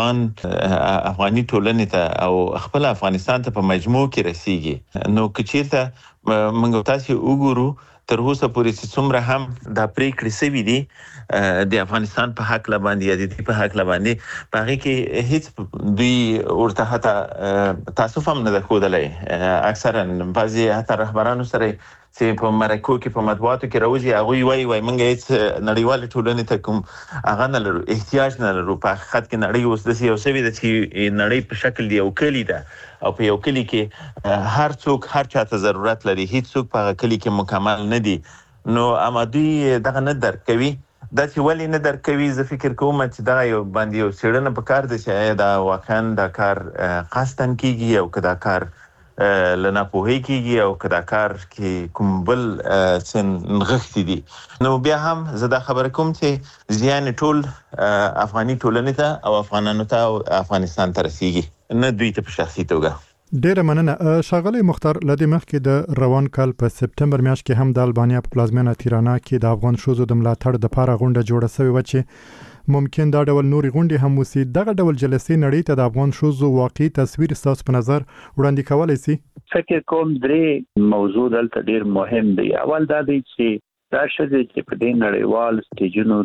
افغاني ټولنې ته او خپل افغانستان ته په مجموع کې رسیږي. نو که چیرته موږ تاسو وګورو تر اوسه پورې چې څومره هم دا پریکړې سوي دي، د افغانستان په حق باندې یا د دې په حق باندې باغی کې هیڅ دوی ورته حتی تاسو هم نه خوده اکثرا بعضی حتی رهبرانو سره چې په مرکو کې په مطبوعاتو کې راوځي هغه وایي موږ هیڅ نړیوال ټولنې ته کوم هغه نه لرو احتیاج نه لرو په حقیقت کې نړۍ اوس د یو سوي د چې نړۍ په شکل یو کلی ده او په یو کلی کې هر څوک هر چاته ضرورت لري هیڅ څوک په کلی کې مکمل نه دي نو امادي دغه نه درکوي دا چې ولې نه درکوي زه فکر کوم چې دا یو باندې یو څېړنه پکار دی چې دا واقعا دا کار قصدن کیږي او که دا کار لنا پوهی کیږي او که دا کار کې کوم بل څه نغښتي دي نو بیا هم زه دا خبره کوم چې زیان ټول افغاني ټولنې ته او افغانانو ته او افغانستان ته رسیږي نه دوی ته په شخصي توګه ډیره مننه ښاغلی مختار لدې مخکې د روان کال په سپټمبر میاشت کې هم د البانیا په پلازمینه تیرانا کې د افغان ښځو د ملاتړ دپاره غونډه جوړه سوې وه چې ممکن دا ډول نورې غونډې هم وسي دغه ډول جلسې نړۍ ته د افغان ښځو واقعي تصویر ستاسو په نظر وړاندې کولی سي فکر کوم درې موضوع دلته ډیر مهم دی اول دا دی چې دا ښځې چې په دې نړیوال سټیجونو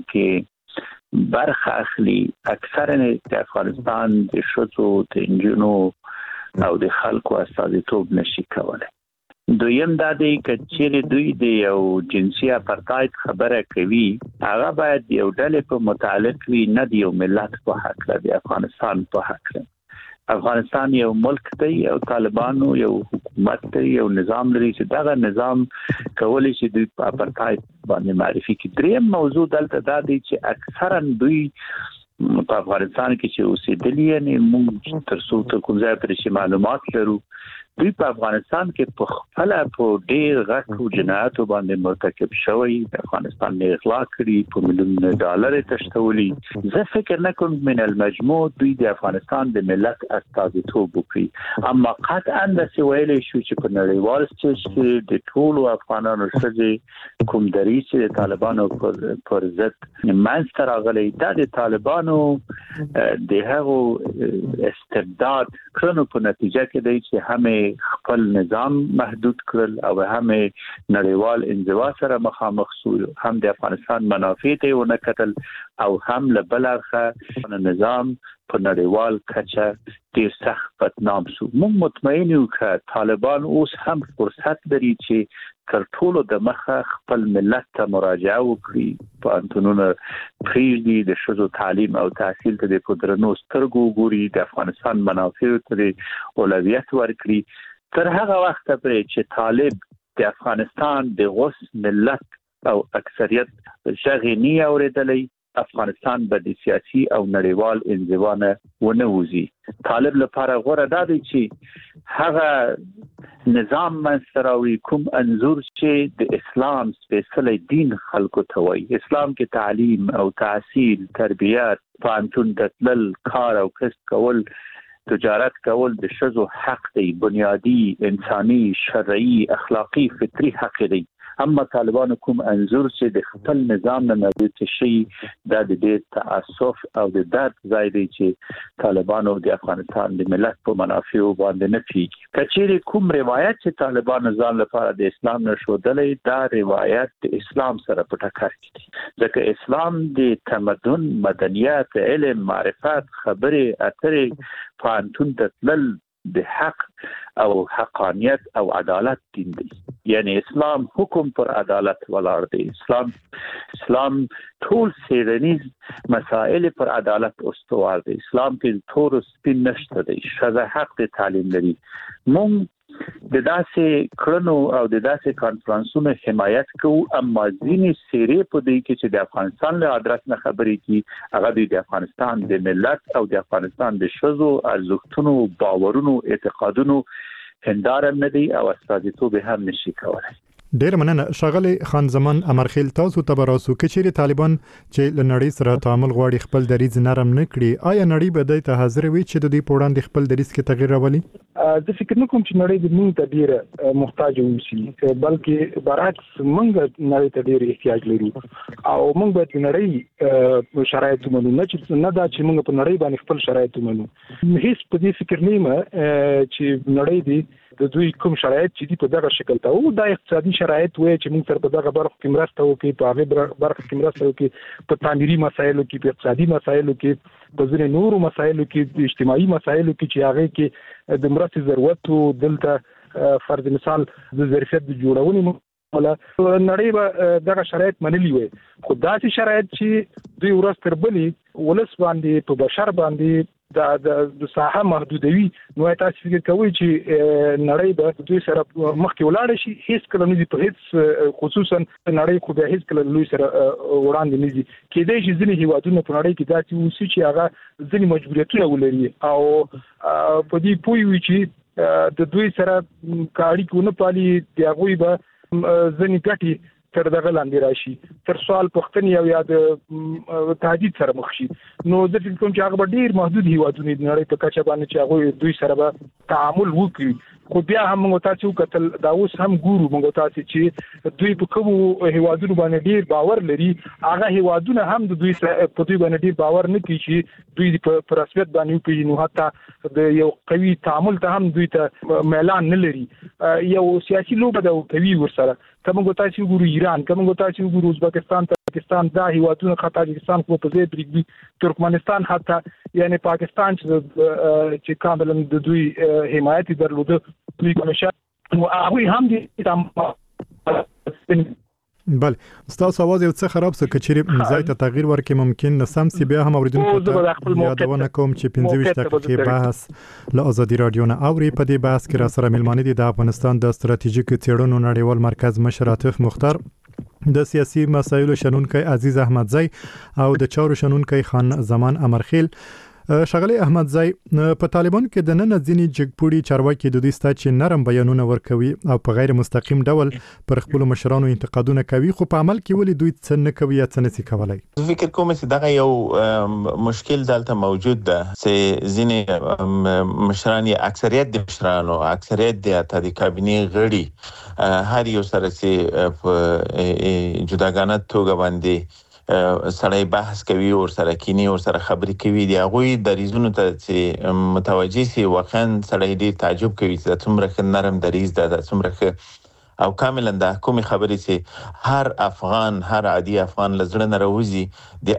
کې برخه اخلي اکثرا د افغانستان د ښځو د نجونو او د خلکو استازیتوب نشي کولای دویم دا دی چې چیرې دوی د یو جنسي اپارتاید خبره کوي هغه باید یو ډلې په متعلق وي نه د یو ملت په حق د افغانستان په حق افغانستان یو ملک دی او طالبانو یو حکومت دی یو نظام لري چې دغه نظام کولی شي دوی په اپارتاید باندې معرفي کړي دریم موضوع دلته دا دی چې اکثرا دوی په افغانستان کې چې اوسېدلي یعنې موږ تر څو ته کوم ځای پرې چې معلومات لرو دوی په افغانستان کې په خپله په ډېر غټو جنایاتو باندې مرتکب شوی د افغانستان نه اغلا کړي په میلیونونه ډالر تښتولي زه فکر نه کوم من المجموع دوی د افغانستان د ملت استازیتوب وکړي اما قطعا داسې ویلی شو چې په نړیوال سټیج کې د ټولو افغانانو ښځې کوم دریځ چې د طالبانو پر ضد منځته راغلی دا د طالبانو د هغو استبداد کړنو په نتیجه کې دی چې همې خپل نظام محدود کړل او هم نړیوال انزوا سره مخامخ شو هم د افغانستان منافع ته ونه کتل او هم له بل اړخه نظام په نړیوال کچه ډیر سخت بدنام شو موږ مطمئن یو چې طالبان اوس هم فرصت لري چې تر ټولو د مخه خپل ملت ته مراجعه وکړي په انتونونه پریږدي د ښځو تعلیم او تحصیل ته د درنو سترګو ګوري د افغانستان منافع ته اولویت ورکړي تر هغه وخت پورې چې طالب د افغانستان د غوث ملت او اکثریت ژغې نه اورېدلی افغانستان به د سیاسي او نړیوال انزوا نه ونه وځي طالب لپاره غوره دا دی چې هغه نظام منځته راوړي کوم انظور چې د اسلام سپېڅلی دین خلکو ته وایي اسلام کې تعلیم او تحصیل تربیت پوهنتون ته تلل کار او کسب کول تجارت کول د ښځو حق دی بنیادی انساني شرعي اخلاقی فطري حق دی اما طالبانو کوم انظور چې د خپل نظام نه نابود شي دا د دې تعصب او د درد ځای دی چې طالبانو د افغانستان د ملت په منافعو باندې نه پیږي کچېرې کوم روایت چې طالبانو ځان لپاره د اسلام نشودلې دا روایت د اسلام سره په ټکر کې دی ځکه اسلام د تمدن مدنیت علم معرفت خبرې اترې پوهنتون ته تلل د حق او حقانیت او عدالت دین دی یعنی اسلام حکم پر عدالت ولاړ دی اسلام ټول څیړنیز مسائل پر عدالت استوار دی اسلام کې تور سپین نشته دی ښځه حق د تعلیم لري مونږ د داسې کړنو او د داسې کانفرنسونو حمایت کوو اما ځینې څیرې په دې کې چې د افغانستان له ادرس نه خبرې کوي هغه د افغانستان د ملت او د افغانستان د ښځو ارزښتونو باورونو اعتقادونو هنداره نه دی او استازیتوب هم نشي کولای ډیر مننه ښاغلی خان زمان امرخیل تاسو ته براسو کچېرې طالبان چې له نړۍ سره تعامل غواړي خپل دریځ نرم نه کړي آیا نړۍ به دای ته حاضر وي چې د دې په وړاندې خپل دریځ کې تغیر راولي زه فکر نه کوم چې نړۍ د موږ ته ډیره محتاج اوسي بلکې برعکس موږ نړۍ ته ډیر احتیاج لرو او موږ باید نړۍ شرایط ومنو نه دا چې موږ په نړۍ باندې خپل شرایط ومنو هیڅ په دې فکر نه یم چې نړۍ دې د دوی کوم شرایط چې دی په دغه شکل ته او د اقتصادي شرایط وایي چې موږ تر په دغه برخه کې مرسته وکړي په هغه برخه کې مرسته وکړي په تعمیري مسایلو کې په اقتصادي مسایلو کې په ځینې نورو مسایلو کې د اجتماعي مسایلو کې چې هغه کې د مرستې ضرورت او دلته فرض مثال د ظرفیت د جوړونې ولا نړۍ به دغه شرایط منلي وي خو داسې شرایط چې دوی ورځ تر بلې ولس باندې په بشر باندې د ساحه محدودوي نو تاسو فکر کوئ چې نړۍ به دوی سره مخکې ولاړ شي هیڅ کله نه دي په هیڅ خصوصا نړۍ خو به هیڅ کله لوی سره وړاندې نه دي کېدای شي ځینې هیوادونه په نړۍ کې داسې اوسي چې هغه ځینې مجبوریتونه ولري او په دې پوي وي چې د دوی سره کاړي کو نه پالي دی هغه به ځنی ګټي تر دغه لاندې راشي تر سوال پښتني او یا د تهدید سره مخ شي نو د فکر کوم چې هغه ډیر محدود هیوادونه د نړۍ په کچه باندې چې هغه دوی سره به تعامل وکړي خو بیا هم موږ تاسو کتل دا اوس هم ګورو موږ تاسو چې دوی په کوم هیوادونو باندې ډیر باور لري هغه هیوادونه هم د دوی په دوی باندې ډیر باور نه کوي چې دوی په رسمیت باندې کوي نو حتی د یو قوي تعامل ته هم دوی ته اعلان نه لري یو سیاسي لوبه د کوي ورسره کوم تاسو ګورو ایران کوم تاسو ګورو ازبکستان پاکستان دا هیوادونه خاطر پاکستان کو په ځای بریګي ترکمنستان حتی یعنی پاکستان چې کاملا د دوی حمایت درلوده دوی کومشه نو هغه هم دي بل تاسو आवाज یو څه خراب څه کچېری ځای ته تغییر ورکې ممکن نسم سی بیا هم اوریدونکو ته یادونه کوم چې 15 دقیقې بحث له ازادي رادیو نه اوري په دې بحث کې را سره ملمانه دي د افغانستان د ستراتیژیک څېړنو نړیوال مرکز مشر عاطف مختار د سیاسي مسایلو شنونکي عزیز احمدزی او د چارو شنونکي خان زمان امرخیل شغلی احمدزی په طالبانو کې د نن ځینی جګپوړي چارواکي د دوی ستاسو نرم بیانونه ورکوي او په غیر مستقیم ډول پر خپل مشرانو انتقادونه کوي خو په عمل کې ولې دوی څه نه کوي یا څه نسی کولای فکر کوم چې دغه یو مشکل دلته موجود ده چې ځینی مشران یې اکثریت د مشرانو اکثریت د کابینې غړي هر یو سره چې په جداګانه توګه باندې سړی بحث کوي او سره کینی او سره خبرې کوي دی هغه د ریزونو ته چې متوجي سي واقعا سړی ډیر تعجب کوي چې څومره نرم دریز ده څومره او کاملا د حکومت خبرې چې هر افغان هر عادي افغان لزړه نه راوځي د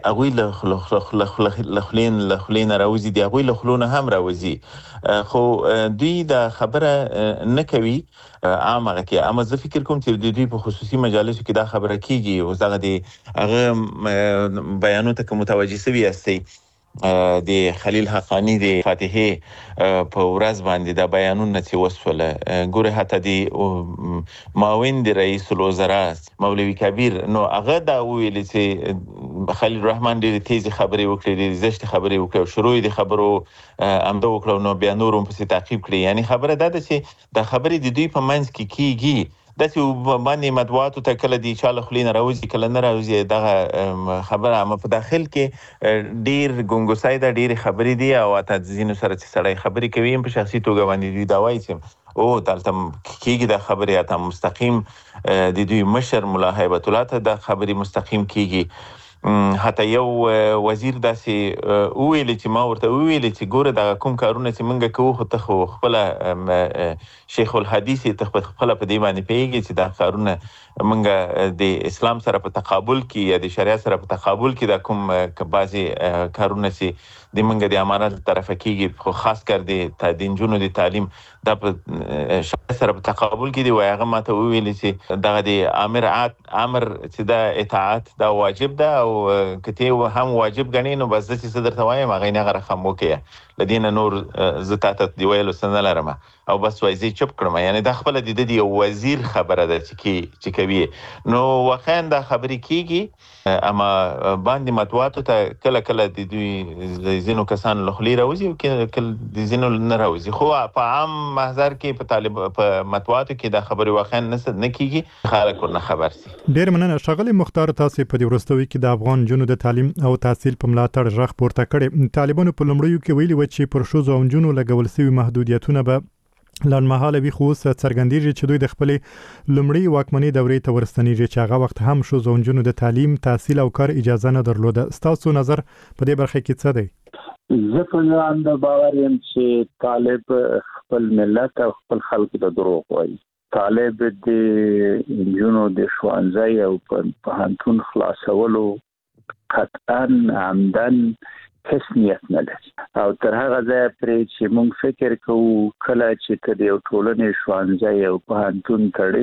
اغوی لخلین راوځي د اغوی لخلونه هم راوځي خو دوی د خبره نه کوي عامه کې اما زه فکر کوم چې دوی په خصوصي مجالسو کې دا خبره کیږي او زغه دي هغه بیانونه ته متوجي سوي استي د خلیل حقانی د فاتحه په ورځ باندې د بیانونه چې وسوله ګوره حتی د معاون د رئیس الوزرا مولوی کبیر نو هغه دا ویل چې خلیل الرحمن ډېر تیز خبرې وکړې د زشت خبرې وکړې شروع د خبرو امده وکړو نو بیا نورم په تعقیب کړی یعنی خبره ده چې د خبرې د دوی په منځ کې کیږي داسې باندې مطبوعاتو ته کله دی چاله خلینه راوځي کله نه راوځي دغه خبره اما په داخل کې ډیر ګونګوسای دا ډیر خبرې دي او اته ځینو سره چې سړی خبرې کوي په شخصي توګه باندې دی دا وایي چې او دلته کېږي د خبرې اته مستقیم د دوی مشر مولا هیبت الله ته د خبرې مستقیم کېږي حتی یو وزیر داسې ویل چې ما ورته ویل چې ګوره د کوم کارونه چې منګه کوو خو ته خو خپل شیخ الحدیث ته خپل په دی باندې پیږي چې دا کارونه منګه د اسلام سره په تقابل کې یا د شریعت سره په تقابل کې دا کوم بعضي کارونه چې د منګه د امانت طرفه کېږي خو خاص کر د دینجونو د تعلیم دا په شریعت سره په تقابل کې دی وای هغه ماته ویل چې دغه د امر چې دا اطاعت دا واجب ده او کته هم واجب غني نو بس چې صدر ته وایم هغه نه غره موکه لدينا نور زتات دی ویلو سن لرمه او بس وایي چپ کړم یعنی د خپل د دې وزیر خبره ده چې کوي نو واخا دا خبرې کیږي اما باندې مطبوعاتو ته کله کله د دوی زینو کسان لخلی راوځي او کله د زینو نه راوځي خو په عام محضر کې په طالب په مطبوعاتو کې دا خبرې واخا نه کیږي خلک ورنه خبر سي ډیر مننه شغله مختار تاسو په دې ورستوي کې د افغان جنو د تعلیم او تحصیل په ملاتړ ژغ پورته کړي طالبانو په لومړیو کې ویلي و چې پر شوزو او جنو لګول سوي محدودیتونه به لنمحاله وی خو څرګندېږي چې دوی د خپل لومړی واکمنۍ دورې ته ورستنیږي چې هغه وخت هم شوزو او جنو د تعلیم تحصیل او کار اجازه نه درلوده تاسو نظر په دې برخه کې څه دی زه په اند باور یم چې طالب خپل ملت او خپل خلکو ته دروغ وایي. طالب د جنونو د ښوونځي او پوهنتون خلاصولو قطعا عمدن هیڅ نیت نه لري او تر هغه ځایه پرې چې موږ فکر کوو کله چې ته د یو ټولنې ښوونځی او پوهنتون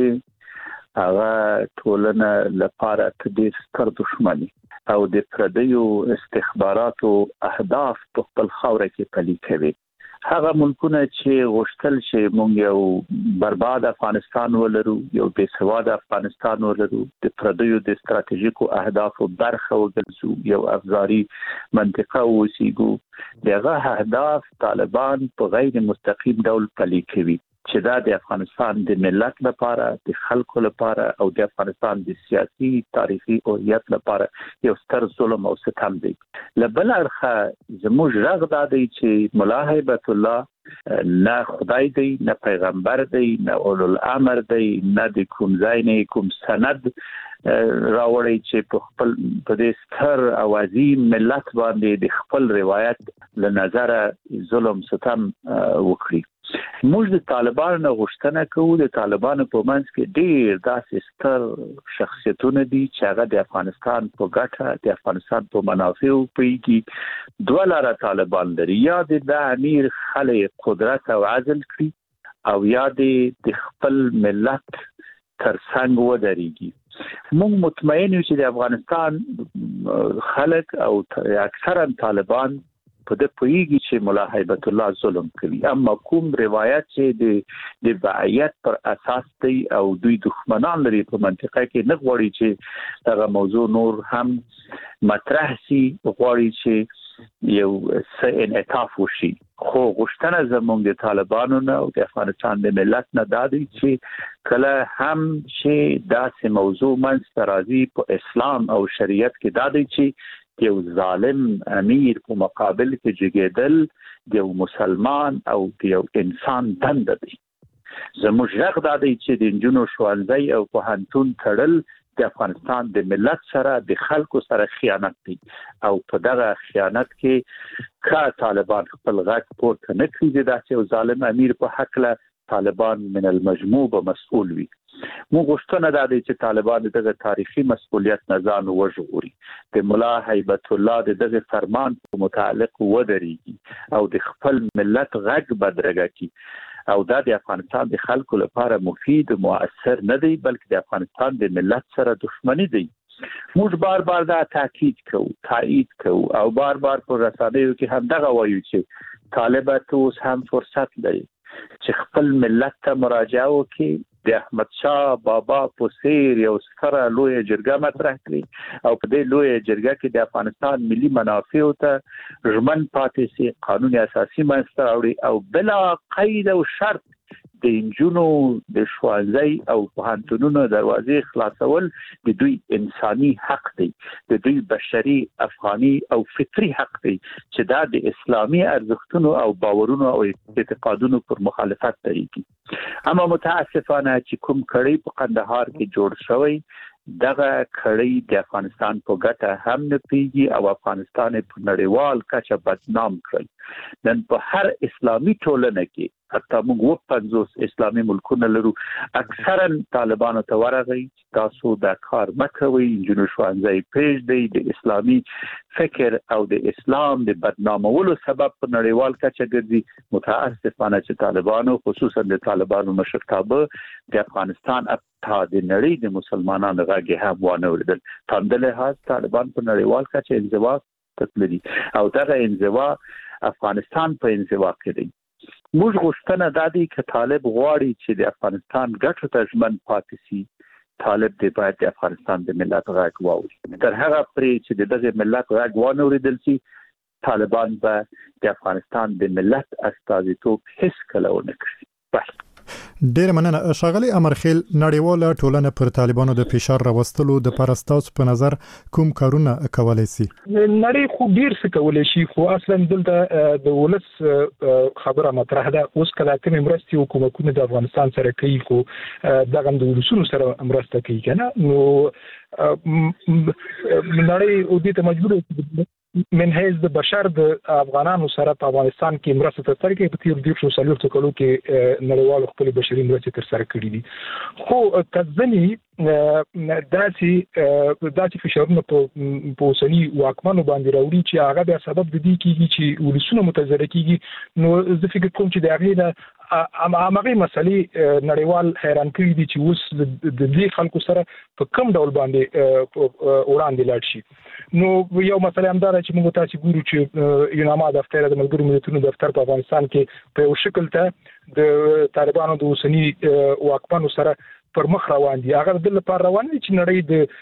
تړې هغه ټولنه لپاره ته ډېر ستر دښمن او د پردیو استخباراتو اهداف په خپل خاوره کې پلي کوي. هغه ملکونه چې غوښتل چې موږ یو برباد افغانستان ولرو، یو بې سواده افغانستان ولرو، د پردیو د ستراتیژیکو اهدافو برخه وګرځو، یو افزاري منطقه اوسېږو، دغه اهداف طالبان په غیر مستقیم ډول پلي کوي چې دا د افغانستان د ملت لپاره، د خلکو لپاره او د افغانستان د سیاسي تاریخي هویت لپاره یو ستر ظلم او ستم دی. له بل اړخه زموږ غږ دا دی چې ملا هیبت الله نه خدای دی، نه پیغمبر دی، نه اولوالامر دی، نه د کوم ځای نه کوم سند راوړی چې په خپل په دې ستر او عظیم ملت باندې د خپل روایت له نظره ظلم ستم وکړي. موږ د طالبانو غوښتنه کوو، د طالبانو په منځ کې ډېر داسې ستر شخصیتونه دي چې هغه د افغانستان په ګټه، د افغانستان په منافعو پوهېږي. دوه لاره طالبان لري، یا د امیر خلک قدرت او عزل کړي او یا د خپل ملت تر څنګ ودرېږي. موږ مطمئن یو چې د افغانستان خلک او اکثرا طالبان په دې پوهیږي چې ملا هیبت الله ظلم کوي، اما کوم روایت چې د بعیت پر اساس دی او دوی دښمنان لري په منطقه کې، نه غواړي چې دغه موضوع نور هم مطرح شي، غواړي چې یو څه انعطاف وشي. خو غوښتنه زموږ د طالبانو نه او د افغانستان د ملت نه دا دی چې کله هم چې داسې موضوع منځته راځي په اسلام او شریعت کې دا دی چې یو ظالم امیر په مقابل کې جګېدل د یو مسلمان او د یو انسان دنده دی. زموږ غږ دا دی چې د نجونو ښوونځی او پوهنتون تړل د افغانستان د ملت سره، د خلکو سره خیانت دی او په دغه خیانت کې که طالبان خپل غږ پورته نه کړي د داسې یو ظالم امیر په هکله، طالبان من المجموع به مسؤول وي. موږ غوښتنه دا دی چې طالبان دغه تاریخي مسؤلیت نه ځان وژغوري، د ملا هیبت الله دغه فرمان په متعلق ودرېږي او د خپل ملت غږ بدرګه کړي او دا د افغانستان د خلکو لپاره مفید او مؤثر نه دی، بلکې د افغانستان د ملت سره دښمني دی. موږ بار بار دا تاکید کوو، تایید کوو او بار بار په رسنیو کې هم دغه وایو چې طالب ته اوس هم فرصت لري چې خپل ملت ته مراجعه وکړي، د احمد شاه بابا په څیر یو ستره لویه جرګه مطرح کړي او په دې لویه جرګه کې د افغانستان ملي منافعو ته ژمن پاتې سي، قانون اساسي منځته راوړي او بلا قید او شرط د نجونو د ښوونځي او پوهنتونونو دروازې خلاصول د دوی انساني حق دی، د دوی بشري، افغاني او فطري حق دی چې دا د اسلامي ارزښتونو او باورونو او اعتقادونو پر مخالفت درېږي. اما متاسفانه چې کوم کړي په قندهار کې جوړ شوی، دغه کړي د افغانستان په ګټه هم نه پیږي او افغانستان په نړیوال کچه بدنام کړل. نن په هر اسلامي ټولنه کې، حتی موږ 50 اسلامي ملکونه لرو، اکثرا طالبانو ته ورغی تاسو دا کار مکوئ، نجونو ښوونځی پرېږدئ، د اسلامي فکر او د اسلام د بدنامولو سبب په نړیوال کچه ګرځي. متاسفانه چې طالبانو، خصوصا د طالبانو مشرتابه د افغانستان تا د نړۍ د مسلمانانو غږ هم وانه اوریدل. په لحاظ طالبان په نړیوال کچه انزوا تکلي او دغه انزوا افغانستان په انزوا کې دی. موږ غوښتنه دا دی چې طالب غواړي چې د افغانستان ګټو ته ژمن پاتې شي، طالب دی باید د افغانستان د ملت غږ واوري. تر هغه پورې چې دغه ملت غږ وانه اوریدل شي، طالبان به د افغانستان د ملت استازیتوب هیڅ کله ونه کړي. ډیر مننه ښاغلی امرخیل. نړیواله ټولنه پر طالبانو د فشار راوستلو د پرستاوس په نظر کوم کارونه کولای شي؟ نړۍ خو ډیر څه کولای شي، خو اصلا دلته د ولس خبره مطرح ده. اوس کله کوم مرستي حکومتونه د افغانستان سره کوي، خو دغه د ولسونو سره مرسته کوي کنه، نو نړۍ او دې ته مجبور منهز د بشر د افغانانو سره په افغانستان کې مرسته ترسره کوي په تیر 240 کلو کې نړیوال خپل بشري مرستې ترسره کړې دي خو کځنی داسې فشارونه په اوسني واکمنو باندې راوړي چې هغه بیا سبب د دې کېږي چې ولسونه متضرر کېږي نو زه فکر کوم چې د هغې نه هغه مسلې نړیوال حیران کړي دي چې اوس د دې خلکو سره په کوم ډول باندې وړاندې لاړ شي نو یو مسله هم دا چې موږ تاسو ګورو چې یوناما دفتر د ملګرو ملتونو دفتر په افغانستان کې په یو شکل ته د طالبانو د اوسني واکمنو سره پر مخ روان دي هغه د لپاره روان دي چې نړۍ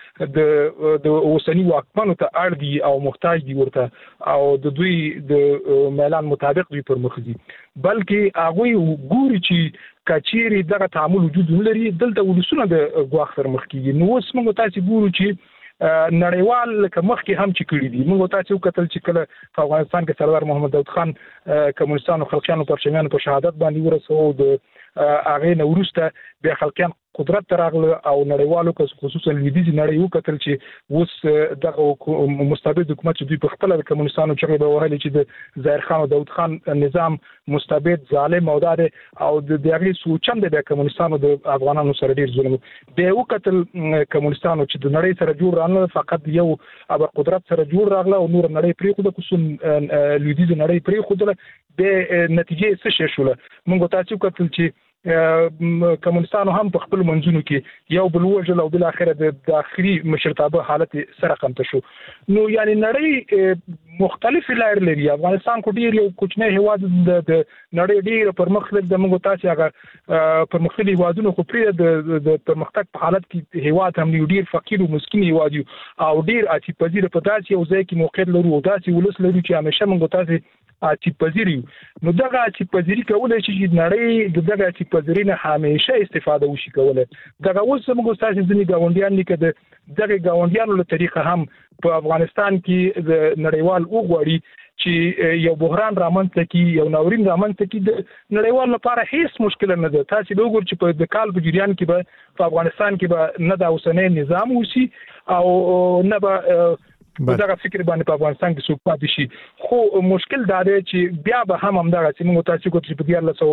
د اوسني واکمنو ته اړ دي او محتاج دي ورته او د دوی د اعلان مطابق دوی پر مخ دي بلکې هغه ګوري چې کچيري دغه تعامل وجود لري دلته ولسونه د غواخ سره مخ کیږي نو اوس موږ تاسو ګورو چې نړیوال لکه مخکې هم چې کړی دي موږ تاسو کتل چې کله په افغانستان کې سردار محمد داود خان کمونستانو خلقیانو پرچمیانو په شهادت باندې ورسو د هغه نو ورسته بیا خلقیان قدرت تراغله او نړیوالو خصوصا لویدیځ نړۍ وکتل چې اوس دغه مستبد حکومت چې دوی په خپل کمونستانو چې به وهلي چې د ظاهر خان او داود خان نظام مستبد ظالم او دار او د دغه سوچند د کمونستانو د افغانانو سره ډیر ظلم به وکتل کمونستانو چې د نړۍ سره جوړ رانه فقط یو ابر قدرت سره جوړ راغله او نور نړۍ پرې خو د کوم لویدیځ نړۍ پرې خو د نتیجې څه شوله موږ تاسو کتل چې کمونستانو هم په خپل منځونو کې یو بل وجل او بل اخره د داخلي مشرتابه حالت سره قمت شو نو یعنی نړۍ مختلف لار لري افغانستان کو ډیر یو کوچنی هواد د نړۍ ډیر پرمختګ د موږ تاسو هغه پرمختللي هوادونو خو پرې د پرمختګ په حالت کې هواد هم ډیر فقیر او مسکین هواد او ډیر اتی پذیر په داسې یو ځای کې موقعیت لرو او داسې ولس لري چې همیشه موږ تاسو اتی پذیری نو دغه اتی پذیری کولای شي چې نړۍ دغه اتی پذیری نه همیشه استفاده وشي کولای دغه اوس موږ تاسو ځنی گاونډیان لیکه دغه گاونډیانو له طریقه هم په افغانستان کې د نړیوال وګړي چې یو بحران رامنځته کی یو ناورین رامنځته کی د نړیوال لپاره هیڅ مشکل نه ده تاسو وګورئ چې په د کال په جریان کې به په افغانستان کې به نه د اوسنۍ نظام وسی او نه به دغه فکر باندې په افغانستان کې څوک پاتې شي خو مشکل دا دی چې بیا به هم همدغه چې موږ تاسو کوم چې په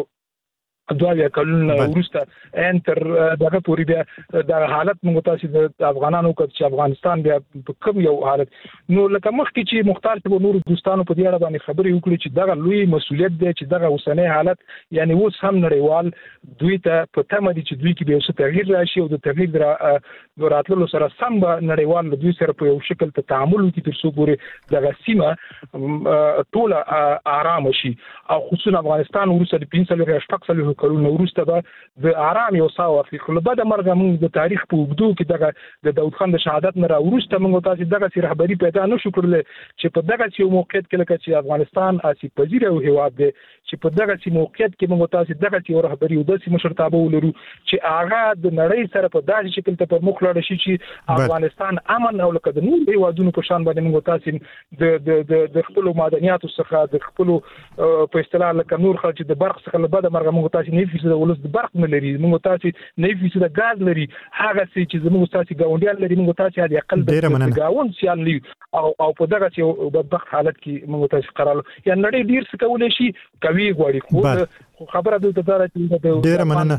12 کلونه ورسته انتر دغه پوری بیا د حالت موږ تاسو د افغانانو کو چې افغانستان بیا په کوم یو حالت نو لکه مخکې چې مختار په نور دوستانو په دې اړه باندې خبرې وکړي چې دغه لوی مسولیت دی چې دغه اوسنۍ حالت یعنی اوس هم نړیوال دوی ته په تمه دي چې دوی کې به اوس تغییر راشي او د تغییر راتللو سره سم به نړیوال دوی سره په یو شکل ته تعامل وکړي تر څو پورې دغه سیمه ټول آرام شي او خصوصا افغانستان ورسره د 15 کلونو وروسته به د آرام یو ساو افریقا له بعد مرګ موږ د تاریخ په وګړو کې دغه د داود خان د شهادت نه راوروسته موږ تاسو دغه رهبری پیدا نشو کړل چې په دغه یو موقعیت کې لکه چې افغانستان اسی پذیر او هواد دی چې په دغه موقعیت کې موږ تاسو دغه یو رهبری او د مشرتابه ولرو چې هغه د نړۍ سره په داسې شکل ته پر مخ لاړ شي چې افغانستان امن او لکه د نور هیوادونو په شان باندې موږ تاسو د خپل مدنیاتو څخه د خپل په اصطلاح لکه نور خلک د برق څخه له بعد مرګ موږ تاسو 9% ولس د برق نه لري موږ تاسو 9% غاز لري هغه چې موږ تاسو ګاونډیان لري موږ تاسو د اقل د ګاوند سیال لري او په دغه یو بدبخت حالت کې موږ تاسو قرار یا نړۍ ډیر څه کولای شي کوي غواړي خو خبره د تدارک ډیره مننه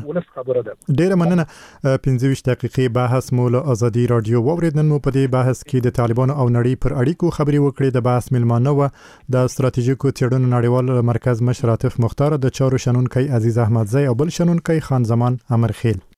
15 دقیقې بحث مو له ازادي رادیو ووریدن مو په دې بحث کې د طالبانو او نړۍ پر اړیکو خبرې وکړې د بحث ملمانه و د ستراتیژیکو څېړنو نړیوال مرکز مشر عاطف مختار د چارو شنونکي عزیز احمدزی او بل شنونکي خان زمان امرخیل